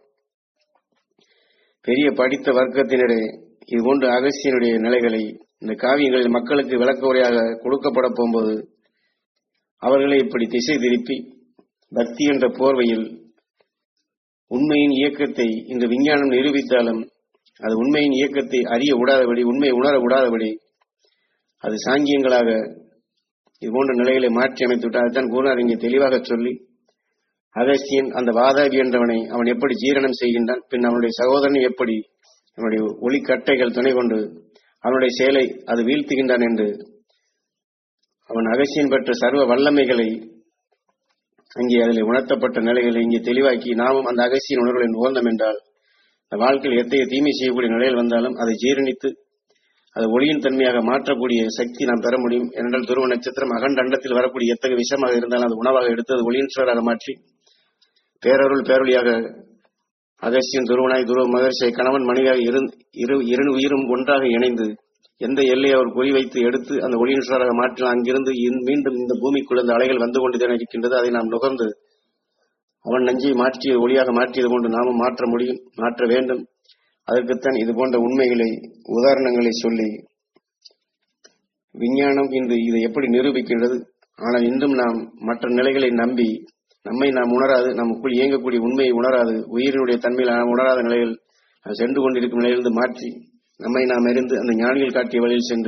பெரிய படித்த வர்க்கத்தினரே இதுபோன்று அகசியனுடைய நிலைகளை இந்த காவியங்களில் மக்களுக்கு விளக்க உரையாக கொடுக்கப்பட போகும்போது அவர்களை இப்படி திசை திருப்பி பக்தி என்ற போர்வையில் உண்மையின் இயக்கத்தை இந்த விஞ்ஞானம் நிரூபித்தாலும் அது உண்மையின் இயக்கத்தை அறிய விடாதபடி, உண்மையை உணர விடாதபடி அது சாங்கியங்களாக இதுபோன்ற நிலைகளை மாற்றி அமைத்துவிட்டார். அதுதான் குருநாதர் இங்கே தெளிவாக சொல்லி, அகஸ்தியன் அந்த வாதாபி என்றவனை அவன் எப்படி ஜீரணம் செய்கின்றான், பின் அவனுடைய சகோதரனை எப்படி அவனுடைய ஒளிக்கட்டைகள் துணை கொண்டு அவனுடைய செயலை அது வீழ்த்துகின்றான் என்று அவன் அகஸ்தியன் பெற்ற சர்வ வல்லமைகளை அங்கே அதில் உணர்த்தப்பட்ட நிலைகளை இங்கே தெளிவாக்கி நாமும் அந்த அகஸ்தியன் உணர்வுகளை நுகர்ந்தோம் என்றால் அந்த வாழ்க்கையில் எத்தகைய தீமை செய்யக்கூடிய நிலையில் வந்தாலும் அதை ஜீரணித்து அது ஒளியின் தன்மையாக மாற்றக்கூடிய சக்தி நாம் பெற முடியும். ஏனென்றால் துருவ நட்சத்திரம் அகண்ட அண்டத்தில் வரக்கூடிய எத்தகைய விஷயமாக இருந்தாலும் அது உணவாக எடுத்து அது ஒளியின் சுடராக மாற்றி பேரருள் பேரொழியாக அகஸ்தியன் துருவனாய் துருவ மகர்ஷியை கணவன் மனைவியாக இரு இரு உயிரும் ஒன்றாக இணைந்து எந்த எல்லையை அவர் குறிவைத்து எடுத்து அந்த ஒளியின் சுடராக மாற்றி அங்கிருந்து மீண்டும் இந்த பூமிக்குள் அந்த அலைகள் வந்து கொண்டுதான் இருக்கின்றது. அதை நாம் நுகர்ந்து அவன் நஞ்சை மாற்றிய ஒளியாக மாற்றியது கொண்டு நாமும் மாற்ற முடியும், மாற்ற வேண்டும். அதற்குத்தான் இது போன்ற உண்மைகளை உதாரணங்களை சொல்லி விஞ்ஞானம் இன்று இதை எப்படி நிரூபிக்கின்றது. ஆனால் இன்றும் நாம் மற்ற நிலைகளை நம்பி நம்மை நாம் உணராது, நமக்குள் இயங்கக்கூடிய உண்மையை உணராது, உயிரினுடைய தன்மையில் நாம் உணராத நிலையில் சென்று கொண்டிருக்கும் நிலையிலிருந்து மாற்றி நம்மை நாம் அறிந்து அந்த ஞானிகள் காட்டிய வழியில் சென்று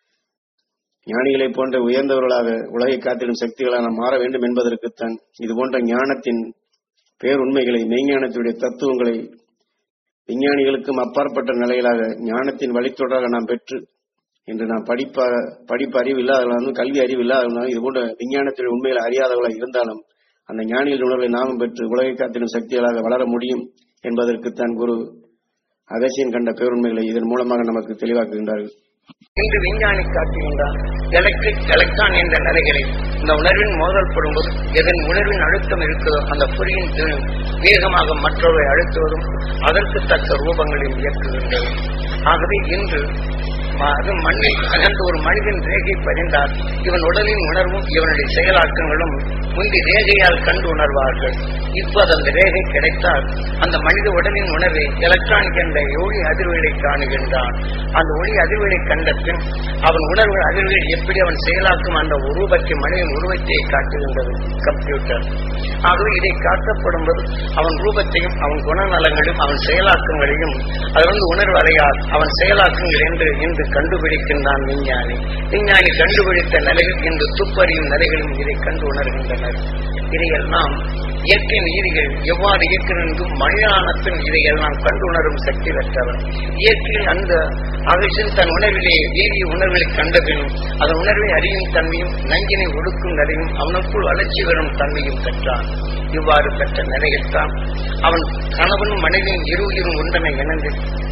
ஞானிகளை போன்ற உயர்ந்தவர்களாக உலகை காத்திடும் சக்திகளாக நாம் மாற வேண்டும் என்பதற்குத்தான் இது போன்ற ஞானத்தின் பேருண்மைகளை, மெய்ஞானத்தினுடைய தத்துவங்களை விஞ்ஞானிகளுக்கும் அப்பாற்பட்ட நிலையிலாக ஞானத்தின் வழித்தொடராக நாம் பெற்று இன்று நாம் படிப்ப படிப்பு அறிவு இல்லாதவர்களாலும் கல்வி அறிவு இல்லாதவர்களாலும் இதுபோன்ற விஞ்ஞானத்தின் உண்மைகளை அறியாதவர்களாக இருந்தாலும் அந்த ஞானிகள் உணர்வை நாமும் பெற்று உலகை காத்திடும் சக்திகளாக வளர முடியும் என்பதற்குத்தான் குரு அகசியன் கண்ட பேருண்மைகளை இதன் மூலமாக நமக்கு தெளிவாக்குகின்றார்கள். இன்று விஞ்ஞானி காட்டுகின்றான் எலக்ட்ரிக் எலக்ட்ரான் என்ற நிலைகளை இந்த உணர்வின் மோதல் படும்போது எதன் உணர்வின் அழுத்தம் இருக்கிறதோ அந்த பொறியின் வேகமாக மற்றவரை அழுத்துவதும் அதற்கு தக்க ரூபங்களில் இயக்குகின்றது. ஆகவே இன்று அது மண்ணில் அகன்று ஒரு மனிதன் ரேகை பதிந்தால் இவன் உடலின் உணர்வும் இவனுடைய செயலாக்கங்களும் முந்தி ரேகையால் கண்டு உணர்வார்கள். இப்போது அந்த ரேகை கிடைத்தால் அந்த மனித உடலின் உணர்வை எலக்ட்ரானிக் என்ற ஒளி அதிர்வுகளை காணுகின்றான். அந்த ஒளி அதிர்வுகளை கண்ட பின் அவன் உணர்வு அதிர்வுகள் எப்படி அவன் செயலாக்கும் அந்த உருவத்தை மனிதன் உருவத்தை காட்டுகின்றது கம்ப்யூட்டர். ஆகவே இதை காட்டப்படும் போது அவன் ரூபத்தையும் அவன் குணநலங்களையும் அவன் செயலாக்கங்களையும் அது வந்து உணர்வு அறையால் அவன் செயலாக்கங்கள் என்று இன்று கண்டுபிடிக்கின்றான் விஞ்ஞானி. விஞ்ஞானி கண்டுபிடித்த நிலையில் இன்று துப்பறியும் நிலைகளும் இதை கண்டு உணர்கின்றனர். இதையெல்லாம் இயற்கை நீதிகள் எவ்வாறு இயற்கை மனிதானத்தின் இதையெல்லாம் கண்டு உணரும் சக்தி பெற்றவர். இயற்கையில் அந்த அகசியன் தன் உணர்விலே வீரிய உணர்வுகளை கண்டபின் அதன் உணர்வை அறியும் தன்மையும் நஞ்சினை ஒடுக்கும் நிலையும் அவனுக்குள் வளர்ச்சி வரும் தன்மையும் பெற்றான். இவ்வாறு பெற்ற நிலையில்தான் அவன் கணவனும் மனைவியும் இரு உயிரும் ஒன்றனை இணைந்து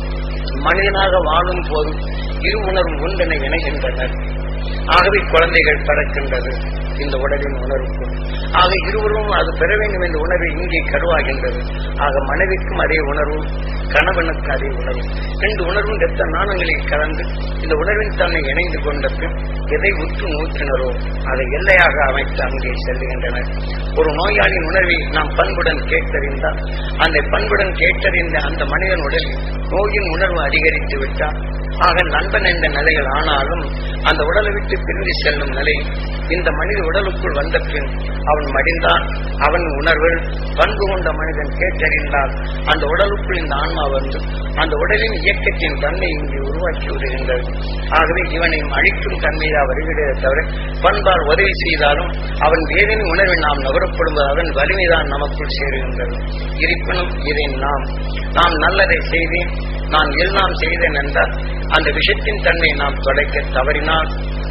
மனிதனாக வாழும் போது இரு உணர்வும் ஒன்றனை இணைகின்றனர். ஆகவே குழந்தைகள் பறக்கின்றது இந்த உடலின் உணர்வுக்கும். ஆக இருவரும் அது பெற வேண்டும் என்ற உணர்வை இங்கே கருவாகின்றது. ஆக மனைவிக்கும் அதே உணர்வும் கணவனுக்கு அதே உணர்வும் ரெண்டு உணர்வும் ரத்த நாணங்களில் கலந்து இந்த உணர்வின் தன்னை இணைந்து கொண்ட பின் எதை உற்று நோக்கினரோ அதை எல்லையாக அமைத்து அங்கே செல்லுகின்றனர். ஒரு நோயாளியின் உணர்வை நாம் பண்புடன் கேட்டறிந்தால் அந்த பண்புடன் கேட்டறிந்த அந்த மனிதன் உடலில் நோயின் உணர்வு அதிகரித்து விட்டார். ஆக நண்பன் என்ற நிலைகள் ஆனாலும் அந்த உடலை விட்டு பிரிந்து செல்லும் நிலை இந்த மனித உடலுக்குள் வந்த பின் அவன் மடிந்தான். அவன் உணர்வு பண்பு கொண்ட மனிதன் கேட்டறிந்தால் அந்த உடலுக்குள் இந்த ஆன்மா வந்து அந்த உடலின் இயக்கத்தின் தன்மை இங்கே உருவாக்கி விடுகின்றது. ஆகவே இவனை அழிக்கும் தன்மையாக வருகிறதே தவிர பண்பால் உதவி செய்தாலும் அவன் வேதனை உணர்வை நாம் நுகரப்படும்போது அவன் வலிமைதான் நமக்குள் சேருகின்றது. இருப்பினும் இதை நாம் நாம் நல்லதை செய்தேன் நான் எல்லாம் செய்தேன் என்றால் அந்த விஷயத்தின் தன்மை நாம் தொலைக்க தவறினால்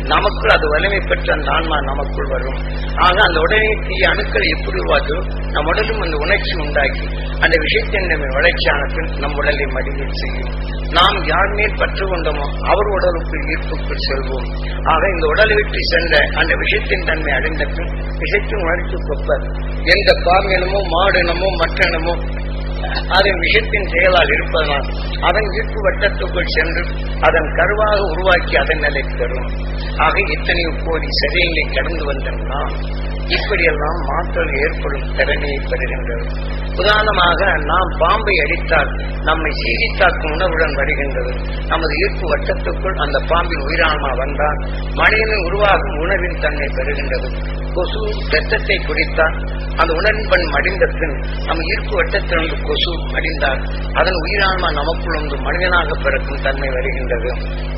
நமக்குள் அது வலிமை பெற்ற அந்த ஆன்மா நமக்குள் வரும். ஆக அந்த உடனே தீய அணுக்கள் எப்படி உருவாதோ நம் உடலும் அந்த உணர்ச்சி உண்டாக்கி அந்த விஷயத்தின் நம்ம வளர்ச்சியான பின் நம் உடலை மடிவில் செய்யும். நாம் யார் மேல் பற்று கொண்டோமோ அவர் உடலுக்குள் ஈர்ப்புக்குள் செல்வோம். ஆக இந்த உடலை விட்டு சென்ற அந்த விஷயத்தின் தன்மை அடைந்த பின் விஷயத்தின் உணர்ச்சி கொப்பர் எந்த பாம்பினமோ மாடினமோ மற்றனமோ அதன் விஷயத்தின் செயலால் இருப்பதனால் அதன் ஈர்ப்பு வட்டத்துக்குள் சென்று அதன் கருவாக உருவாக்கி அதன் நிலை பெறும். ஆக இத்தனையோ கோடி சரியங்களை கடந்து வந்த நாம் இப்படியெல்லாம் மாற்றல் ஏற்படும் திறமையை பெறுகின்றது. உதாரணமாக நாம் பாம்பை அடித்தால் நம்மை சீரித்தாக்கும் உணர்வுடன் வருகின்றது. நமது ஈர்ப்பு வட்டத்துக்குள் அந்த பாம்பின் உயிரான்மா வந்தால் மனிதனின் உருவாகும் உணர்வின் தன்மை பெறுகின்றது. கொசு ரத்தத்தை குடித்தால் அந்த உணர்வின் மடிந்த பின் நம் ஈர்ப்பு வட்டத்திலிருந்து கொசு மடிந்தால் அதன் உயிரான்மா நமக்குள் வந்து மனிதனாக பிறக்கும் தன்மை வருகின்றது.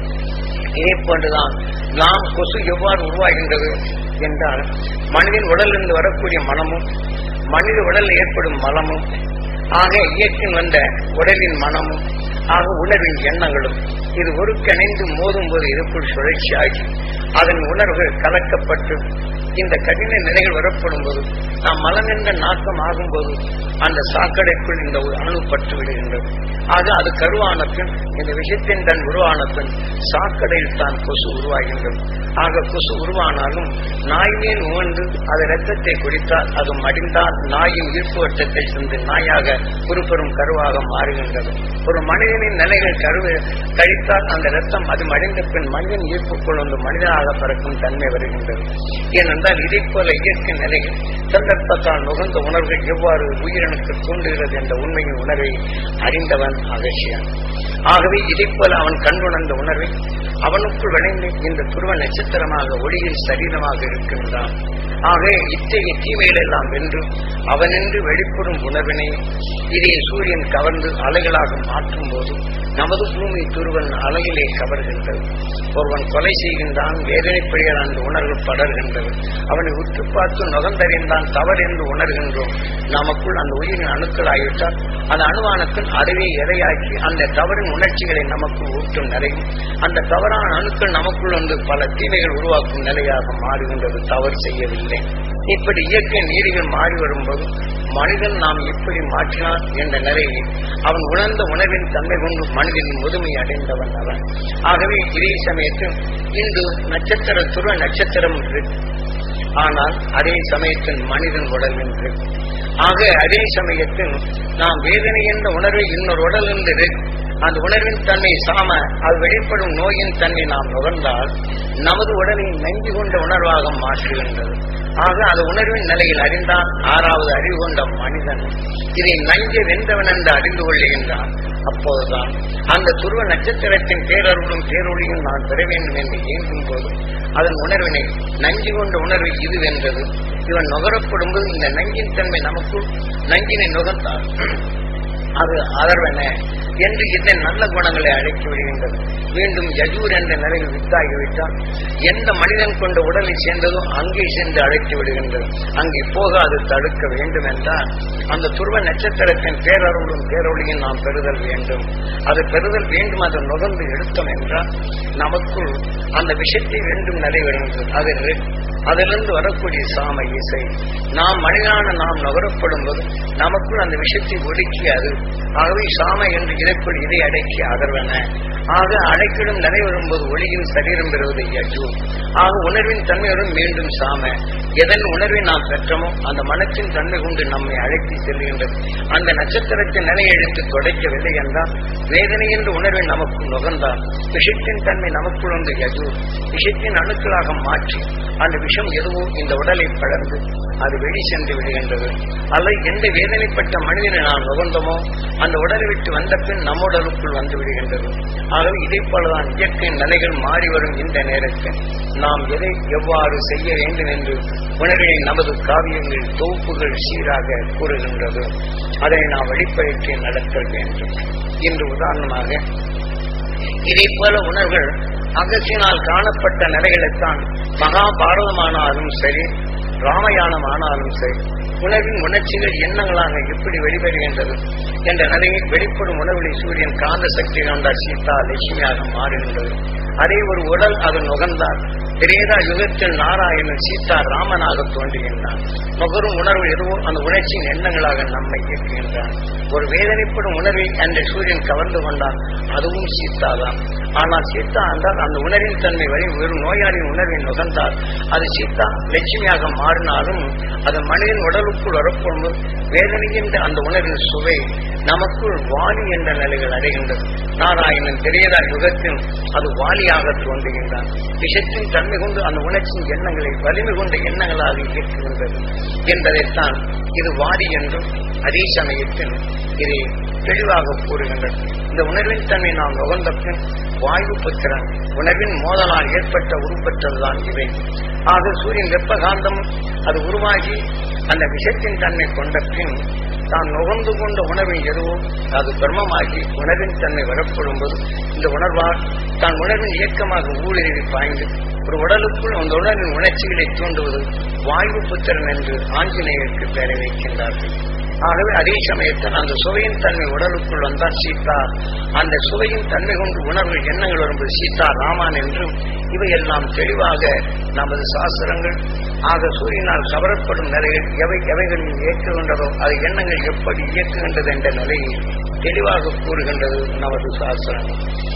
இதே போன்றுதான் நாம் கொசு எவ்வாறு உருவாகின்றது என்றால் மனிதன் உடலிலிருந்து வரக்கூடிய மனமும் மனித உடலில் ஏற்படும் மலமும் ஆக இயற்கையில் வந்த உடலின் மனமும் ஆக உணர்வின் எண்ணங்களும் இது ஒருங்கிணைந்து மோதும் போது இதற்குள் சுழற்சியாகி அதன் உணர்வுகள் கலக்கப்பட்டு இந்த கடின நிலைகள் வரப்படும் போது நாம் மலம் என்ற நாக்கம் ஆகும் போது அந்த சாக்கடைக்குள் இந்த அணு பட்டு விடுகின்றது. ஆக அது கருவான பின் இந்த விஷயத்தின் தன் உருவான பின் சாக்கடையில் தான் கொசு உருவாகின்றது. ஆக கொசு உருவானாலும் நாய் மேல் உவந்து அது ரத்தத்தை குடித்தால் அது மடிந்தால் நாயின் ஈர்ப்பு வட்டத்தை சென்று நாயாக குறுப்பெறும் கருவாக மாறுகின்றது. ஒரு மனிதனின் நிலைகள் கருவு கழித்தால் அந்த ரத்தம் அது மடிந்த பின் மனிதன் ஈர்ப்புக்குள் வந்து மனிதனாக பிறக்கும் தன்மை வருகின்றது. ஏனென்றால் இதை போல இயற்கை நிலைகள் சந்தர்ப்பத்தால் நுகர்ந்த உணர்வுகள் எவ்வாறு உயிரணுக்கு தூண்டுகிறது என்ற உண்மையின் உணர்வை அறிந்தவன் அகசியன். ஆகவே இதை போல அவன் கண்டுணர்ந்த உணர்வை அவனுக்குள் விளைந்து இந்த துருவ நட்சத்திரமாக ஒளியில் சரீரமாக இருக்கின்றான். ஆக இத்தகைய தீமைகள் எல்லாம் வென்று அவனென்று வெளிப்படும் உணர்வினை இதை சூரியன் கவர்ந்து அலைகளாக மாற்றும் போது நமது பூமி துருவன் அலையிலே கவர்கின்றது. ஒருவன் கொலை செய்கின்றான், வேதனைப்படுகிற அந்த உணர்வு படர்கின்றது. அவனை உற்று பார்த்து நுகர்ந்தறிந்தான் தவறு என்று உணர்கின்றோம். நமக்குள் அந்த உயிரின் அணுக்கள் ஆகிவிட்டால் அந்த அணுவானுக்கள் அறிவை இரையாக்கி அந்த தவறின் உணர்ச்சிகளை நமக்கு ஊட்டும் நிலையும் அந்த தவறான அணுக்கள் நமக்குள் வந்து பல தீமைகள் உருவாக்கும் நிலையாக மாறுகின்றது. தவறு செய்யவில்லை. இப்படி இயற்கை நீதிகள் மாறி வரும்போது மனிதன் நாம் எப்படி மாற்றினான் என்ற நிலையை அவன் உணர்ந்த உணர்வின் தன்மை கொண்டு மனிதனின் முதுமை அடைந்தவன் அவன். ஆகவே இதே சமயத்தில் இன்று நட்சத்திர துருவ நட்சத்திரம் இருக்கு, ஆனால் அதே சமயத்தில் மனிதன் உடல் என்று. ஆக அதே சமயத்தில் நாம் வேதனை என்ற உணர்வை இன்னொரு உடல் என்று அந்த உணர்வின் தன்மை சாம அது வெளிப்படும் நோயின் தன்மை நாம் நுகர்ந்தால் நமது உடலை நஞ்சு கொண்ட உணர்வாக மாற்றுகின்றது. ஆக அது உணர்வின் நிலையில் அறிந்தான் ஆறாவது அறிவு கொண்ட மனிதன் இதை நஞ்சை வென்றவன் என்று அறிந்து கொள்ளுகின்றான். அப்போதுதான் அந்த துருவ நட்சத்திரத்தின் பேரருளும் பேரொழியும் நான் பெற வேண்டும் என்று இயங்கும் போது அதன் உணர்வினை நஞ்சு கொண்ட உணர்வு இது வென்றது. இவன் நுகரப்படும் போது இந்த நஞ்சின் தன்மை நமக்குள் நஞ்சினை நுகர்ந்தால் அது அதர்வன என்று இதன் நல்ல குணங்களை அழைத்து விடுகின்றது. மீண்டும் யஜூர் என்ற நிலையில் வித்தாகிவிட்டால் எந்த மனிதன் கொண்ட உடலை சேர்ந்ததோ அங்கே சென்று அழைத்து விடுகின்றது. அங்கே போக அது தடுக்க வேண்டும் என்றால் அந்த துருவ நட்சத்திரத்தின் பேரருளும் பேரொழியும் நாம் பெறுதல் வேண்டும். அது பெறுதல் வேண்டும். அதை நுகர்ந்து எடுத்தோம் என்றால் நமக்குள் அந்த விஷயத்தை வேண்டும் நிலை வருகின்றது. அது அதிலிருந்து வரக்கூடிய சாம இசை நாம் மனிதனான நாம் நுகரப்படும் போது நமக்குள் அந்த விஷயத்தை ஒடுக்கி அது ஆகவே சாம என்று இதற்குள் இதை அடக்கி அகர்வன. ஆக அடைக்கிடும் நிலை வரும்போது ஒளியின் சரீரம் பெறுவது யஜு. ஆக உணர்வின் தன்மையுடன் மீண்டும் சாம எதன் உணர்வை நாம் பெற்றோமோ அந்த மனத்தின் தன்மை கொண்டு நம்மை அழைத்து செல்கின்றது. அந்த நட்சத்திரத்தின் நிலை எடுத்து தொடைக்கவில்லை என்றால் வேதனை என்ற உணர்வை நமக்கு நுகர்ந்தால் விஷத்தின் தன்மை நமக்குள் வந்து யஜு விஷத்தின் அணுக்களாக மாற்றி அந்த விஷம் எதுவோ இந்த உடலை படர்ந்து அது வெளி சென்று விடுகின்றது. அல்லது எந்த வேதனைப்பட்ட மனிதனை நாம் நுகர்ந்தோமோ அந்த உடலை விட்டு வந்த பின் நம்ம உடலுக்குள் வந்து விடுகின்றது. ஆகவே இதை போலதான் இயற்கை நிலைகள் மாறி வரும் இந்த நேரத்தில் நாம் எதை எவ்வாறு செய்ய வேண்டும் என்று உணர்வினை நமது காவியங்கள் தொகுப்புகள் சீராக கூறுகின்றது. அதை நாம் வெளிப்படுத்தி நடத்தல் வேண்டும். இன்று உதாரணமாக இதை போல உணர்வுகள் அகசியினால் காணப்பட்ட நிலைகளைத்தான் மகாபாரதமானாலும் சரி ராமயானம் ஆனாலும் சரி உணர்வின் உணர்ச்சிகள் எண்ணங்களாக எப்படி வெளிவருகின்றது என்ற நிலையில் வெளிப்படும் உணர்வுகளை சூரியன் காந்த சக்தி கொண்டால் சீதா லட்சுமியாக மாறுகின்றது. அதே ஒரு உடல் அது நுகர்ந்தால் திரேதா யுகத்தில் நாராயணன் சீதா ராமனாக தோன்றுகின்றான். நுகரும் உணர்வு எதுவோ அந்த உணர்ச்சியின் எண்ணங்களாக நம்மை இயக்குகின்றான். ஒரு வேதனைப்படும் உணர்வை அந்த சூரியன் கவர்ந்து கொண்டான், அதுவும் சீதா தான். ஆனால் சீதா என்றால் அந்த உணர்வின் தன்மை வரை வெறும் நோயாளியின் உணர்வை நுகர்ந்தால் அது சீதா லட்சுமியாக மாறினாலும் அது மனிதன் உடலுக்குள் வரப்போது வேதனைகின்ற அந்த உணர்வின் சுவை நமக்குள் வாலி என்ற நிலைகள் அடைகின்றது. நாராயணன் திரேதா யுகத்தில் அது வாலியாக தோன்றுகின்றான். விஷத்தின் தன்மை கொண்டு அந்த உணர்ச்சியின் எண்ணங்களை வலிமை கொண்ட எண்ணங்களாக இயக்குகின்றது என்பதைத்தான் இது வாரி என்றும் அதே சமயத்தில் இதை தெளிவாக கூறுகின்றது. இந்த உணர்வின் தன்மை நாம் நுகர்ந்த பின் வாயு புத்திரன் உணர்வின் மோதலால் ஏற்பட்ட உருப்பெற்றதுதான் இவை. ஆக சூரியன் வெப்பகாந்தம் அது உருவாகி அந்த விஷத்தின் தன்மை கொண்ட பின் தான் நுகர்ந்து கொண்ட உணர்வின் எதுவோ அது பிரம்மமாகி உணர்வின் தன்மை வரப்படும் போது இந்த உணர்வால் தான் உணர்வின் இயக்கமாக ஊடுருவி பாய்ந்து ஒரு உடலுக்குள் அந்த உணர்வின் உணர்ச்சிகளை தூண்டுவது வாயு புத்திரன் என்று ஆஞ்சநேயருக்கு பெயரை வைக்கின்றார்கள். ஆகவே அதே சமயத்தில் அந்த சுவையின் தன்மை உடலுக்குள் வந்தால் சீதா, அந்த சுவையின் தன்மை கொண்டு உணர்வு எண்ணங்கள் வரும்போது சீதா ராமன் என்றும் இவையெல்லாம் தெளிவாக நமது சாஸ்திரங்கள் ஆக சூரியனால் கவரப்படும் நிலையில் எவை எவைகளில் இயக்குகின்றதோ அது எண்ணங்கள் எப்படி இயக்குகின்றது என்ற நிலையை தெளிவாக கூறுகின்றது நமது சாஸ்திரம்.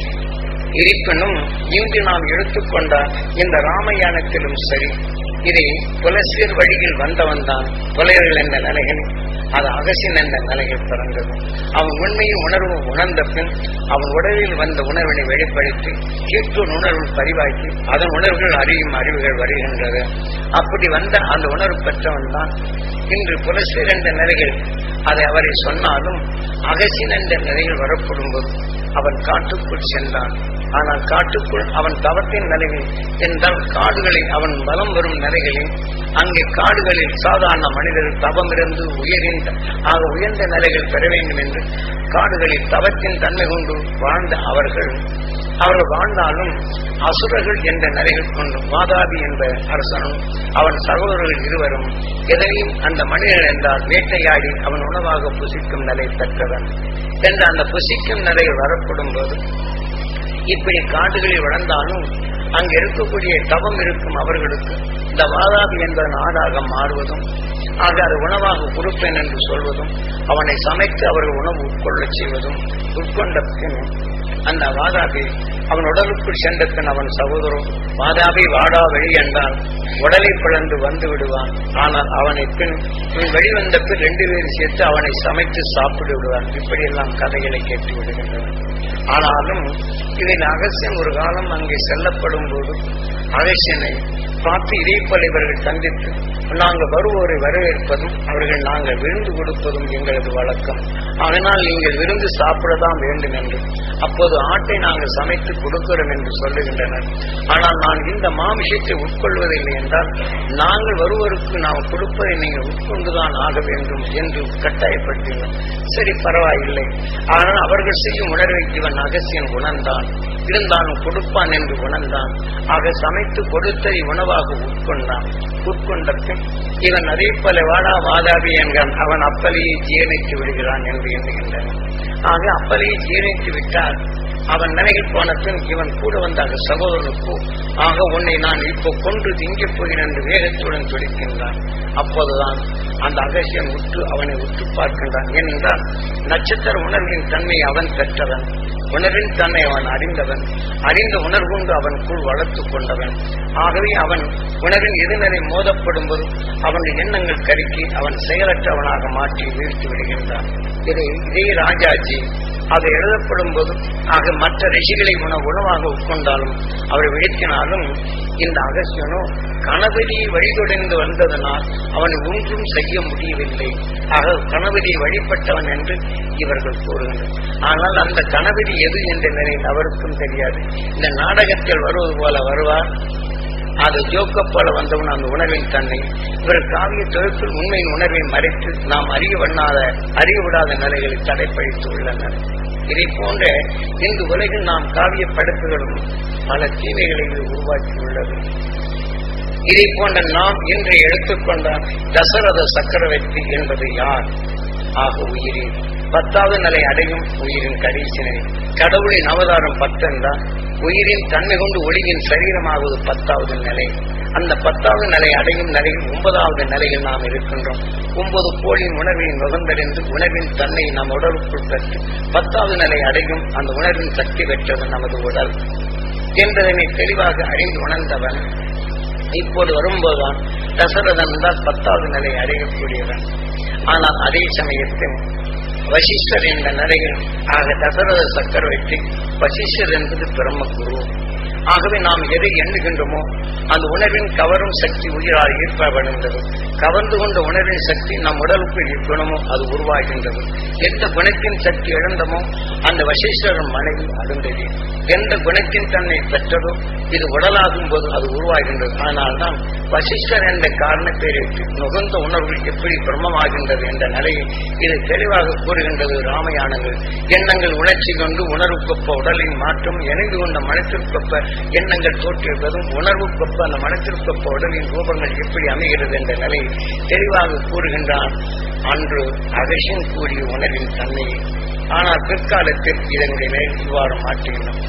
இருப்பினும் இன்று நாம் எடுத்துக்கொண்ட இந்த ராமயானத்திலும் சரி இதை புலசீர் வழியில் வந்தவன் தான் புலையர்கள் என்ற நிலையில் அது அகசின் என்ற நிலையில் பிறந்தது. அவன் உண்மையை உணர்வு உணர்ந்த பின் அவன் உடலில் வந்த உணர்வினை வெளிப்படுத்தி கேட்கும் உணர்வு பதிவாக்கி அதன் உணர்வுகள் அறியும் அறிவுகள் வருகின்றது. அப்படி வந்த அந்த உணர்வு பெற்றவன் தான் இன்று புலசீர் என்ற நிலையில் அதை அவரை சொன்னாலும் அகசின் என்ற நிலையில் வரப்படும் போது அவன் காட்டுக்குள் சென்றான். ஆனால் காட்டுக்குள் அவன் தவத்தின் நிலையில் என்றால் காடுகளில் அவன் பலம் வரும் நிலைகளில் அங்கே காடுகளில் சாதாரண மனிதர்கள் தவம் இருந்து உயர்ந்த ஆக உயர்ந்த நிலைகள் பெற வேண்டும் என்று காடுகளில் தவத்தின் தன்மை கொண்டு வாழ்ந்த அவர்கள் அவர்கள் வாழ்ந்தாலும் அசுரர்கள் என்ற நிலைகள் கொண்டு வாதாபி என்ற அரசனும் அவன் சகோதரர்கள் இருவரும் எதையும் அந்த மனிதன் என்றால் வேட்டையாடி அவன் உணவாக புசிக்கும் நிலை பெற்றவன் என்ற அந்த புசிக்கும் நிலையில் வரப்படும் போது இப்படி காடுகளில் வளர்ந்தாலும் அங்கு இருக்கக்கூடிய தவம் இருக்கும் அவர்களுக்கு இந்த வாதாபி என்பதன் ஆடாக மாறுவதும் ஆக அது உணவாக கொடுப்பேன் என்று சொல்வதும் அவனை சமைத்து அவர்கள் உணவு உட்கொள்ளச் செய்வதும் உட்கொண்ட பின் அந்த வாதாபி அவன் உடலுக்குள் சென்ற பின் அவன் சகோதரன் வாதாபி வாடா வெளி என்றால் உடலை பிளந்து வந்து விடுவான். ஆனால் அவனை பின் வெளிவந்த பின் ரெண்டு பேரும் சேர்த்து அவனை சமைத்து சாப்பிட்டு விடுவான். இப்படியெல்லாம் கதைகளை கேட்டு விடுகின்றன. ஆனாலும் இதில் அகசியன் ஒரு காலம் அங்கே செல்லப்படும் போது அகசியனை பார்த்து இதைப்போல் இவர்கள் சந்தித்து நாங்கள் வருவோரை வரவேற்பதும் அவர்கள் நாங்கள் விருந்து கொடுப்பதும் எங்களது வழக்கம். அதனால் நீங்கள் விருந்து சாப்பிடதான் வேண்டும் என்று அப்போது ஆட்டை நாங்கள் சமைத்து கொடுக்கிறோம் என்று சொல்லுகின்றனர். ஆனால் நான் இந்த மாமிசத்தை உட்கொள்வதில்லை என்றால் நாங்கள் வருவோருக்கு நாம் கொடுப்பதை நீங்கள் உட்கொண்டுதான் ஆக வேண்டும் என்று கட்டாயப்பட்டனர். சரி, பரவாயில்லை. ஆனால் அவர்கள் செய்யும் உணர்வை இவன் அகசியன் உணர்ந்தான். இருந்தாலும் கொடுப்பான் என்று உணர்ந்தான். ஆக சமைத்து கொடுத்ததை உணவாக உட்கொண்டான். உட்கொண்ட பின் இவன் அதே போல வாடா வாதாபி என்கிறான். அவன் அப்பலையை ஜீரணித்து விடுகிறான் என்று எண்ணுகின்றன. ஆக அப்பலையை ஜீரணித்து விட்டால் அவன் நிலையில் போன பின் இவன் கூட வந்த சகோதரனுக்கு ஆக உன்னை நான் இப்போ கொன்று திங்கப் போகிறேன் என்று வேகத்துடன் துடிக்கின்றான். அப்போதுதான் அந்த அகசியன் உற்று அவனை உற்று பார்க்கின்றான். ஏனென்றால் நட்சத்திர உணர்வின் தன்மை அவன் பெற்றவன், உணர்வின் தன்மை அவன் அறிந்தவன், அறிந்த உணர்வுண்டு அவனுக்குள் வளர்த்துக் கொண்டவன். ஆகவே அவன் உணர்வின் எதிர்நிலை மோதப்படும் போது அவனுடைய எண்ணங்கள் கருக்கி அவன் செயலற்றவனாக மாற்றி வீழ்த்தி விடுகின்றான். இதை இதே ராஜாஜி அதை எழுதப்படும் போது ஆக மற்ற ரிஷிகளை உணவு உணவாக உட்கொண்டாலும் அவரை விழித்தினாலும் இந்த அகசியனோ கணபதியை வழிதொடர்ந்து வந்ததனால் அவனை ஒன்றும் செய்ய முடியவில்லை. ஆக கணபதியை வழிபட்டவன் என்று இவர்கள் கூறுகின்றனர். ஆனால் அந்த கணபதி எது என்ற நிலையில் அவருக்கும் தெரியாது. இந்த நாடகத்தில் வருவது போல வருவார், அது ஜோக்க போல வந்தவன் அந்த உணர்வின் தன்னை இவர் காவிய தொகுப்பில் உண்மையின் உணர்வை மறைத்து நாம் அறிய வண்ணாத அறிய விடாத நிலைகளை தடைப்பழித்து உள்ளனர். இதை போன்ற இந்த உலகில் நாம் காவிய படைப்புகளும் பல தீமைகளை உருவாக்கியுள்ளது. இதை போன்ற நாம் இன்று எடுத்துக்கொண்ட தசரத சக்கரவர்த்தி என்பது யார்? ஆக உயிரின் பத்தாவது நிலை அடையும் உயிரின் கடைசி நிலை. கடவுளின் அவதாரம் பத்தென்றால் உயிரின் தன்மை கொண்டு ஒளியின் சரீரமாவது பத்தாவது நிலை. அந்த பத்தாவது நிலை அடையும் நிலையில் ஒன்பதாவது நிலையில் நாம் இருக்கின்றோம். ஒன்பது கோளின் உணர்வின் நுகர்ந்தடைந்து உணர்வின் தன்மை நம் உடலுக்குள் பெற்று பத்தாவது நிலை அடையும் அந்த உணர்வின் சக்தி பெற்றது நமது உடல் என்பதனை தெளிவாக அறிந்து உணர்ந்தவன் இப்போது வரும்போதுதான் தசரதன் தான் பத்தாவது நிலை அடையக்கூடியவன். ஆனால் அதே சமயத்தில் வசிஷ்டர் என்ற நிலையில் ஆக தசரத சக்கரவர்த்தி வசிஷ்டர் என்பது பிரம்மகுரு. ஆகவே நாம் எதை எண்ணுகின்றோமோ அந்த உணர்வின் கவரும் சக்தி உயிரால் ஈர்ப்படைந்தது. கவர்ந்து கொண்ட உணர்வின் சக்தி நம் உடலுக்குள் குணமோ அது உருவாகின்றது. எந்த குணத்தின் சக்தி இழந்தமோ அந்த வசிஷ்டரின் மனைவி அருந்ததி எந்த குணத்தின் தன்னை பெற்றதோ இது உடலாகும் போது அது உருவாகின்றது. ஆனால் தான் வசிஷ்டர் என்ற காரண பேருக்கு நுகர்ந்த உணர்வு எப்படி பிரம்மமாகின்றது என்ற நிலையை இது தெளிவாக கூறுகின்றது ராமயானங்கள். எண்ணங்கள் உணர்ச்சி கொண்டு உணர்வுக்கொப்ப உடலின் மாற்றம் இணைந்து கொண்ட மனத்திற்கொப்ப எண்ணங்கள் தோற்றிருப்பதும் உணர்வுக்கொப்ப அந்த மனத்திற்கொப்ப உடலின் ரூபங்கள் எப்படி அமைகிறது என்ற நிலையை தெளிவாக கூறுகின்றான். அன்று அகசியம் கூடிய உணர்வின் தன்மையை ஆனால் பிற்காலத்தில் இதனுடைய இவ்வாறு மாற்றுகின்றன.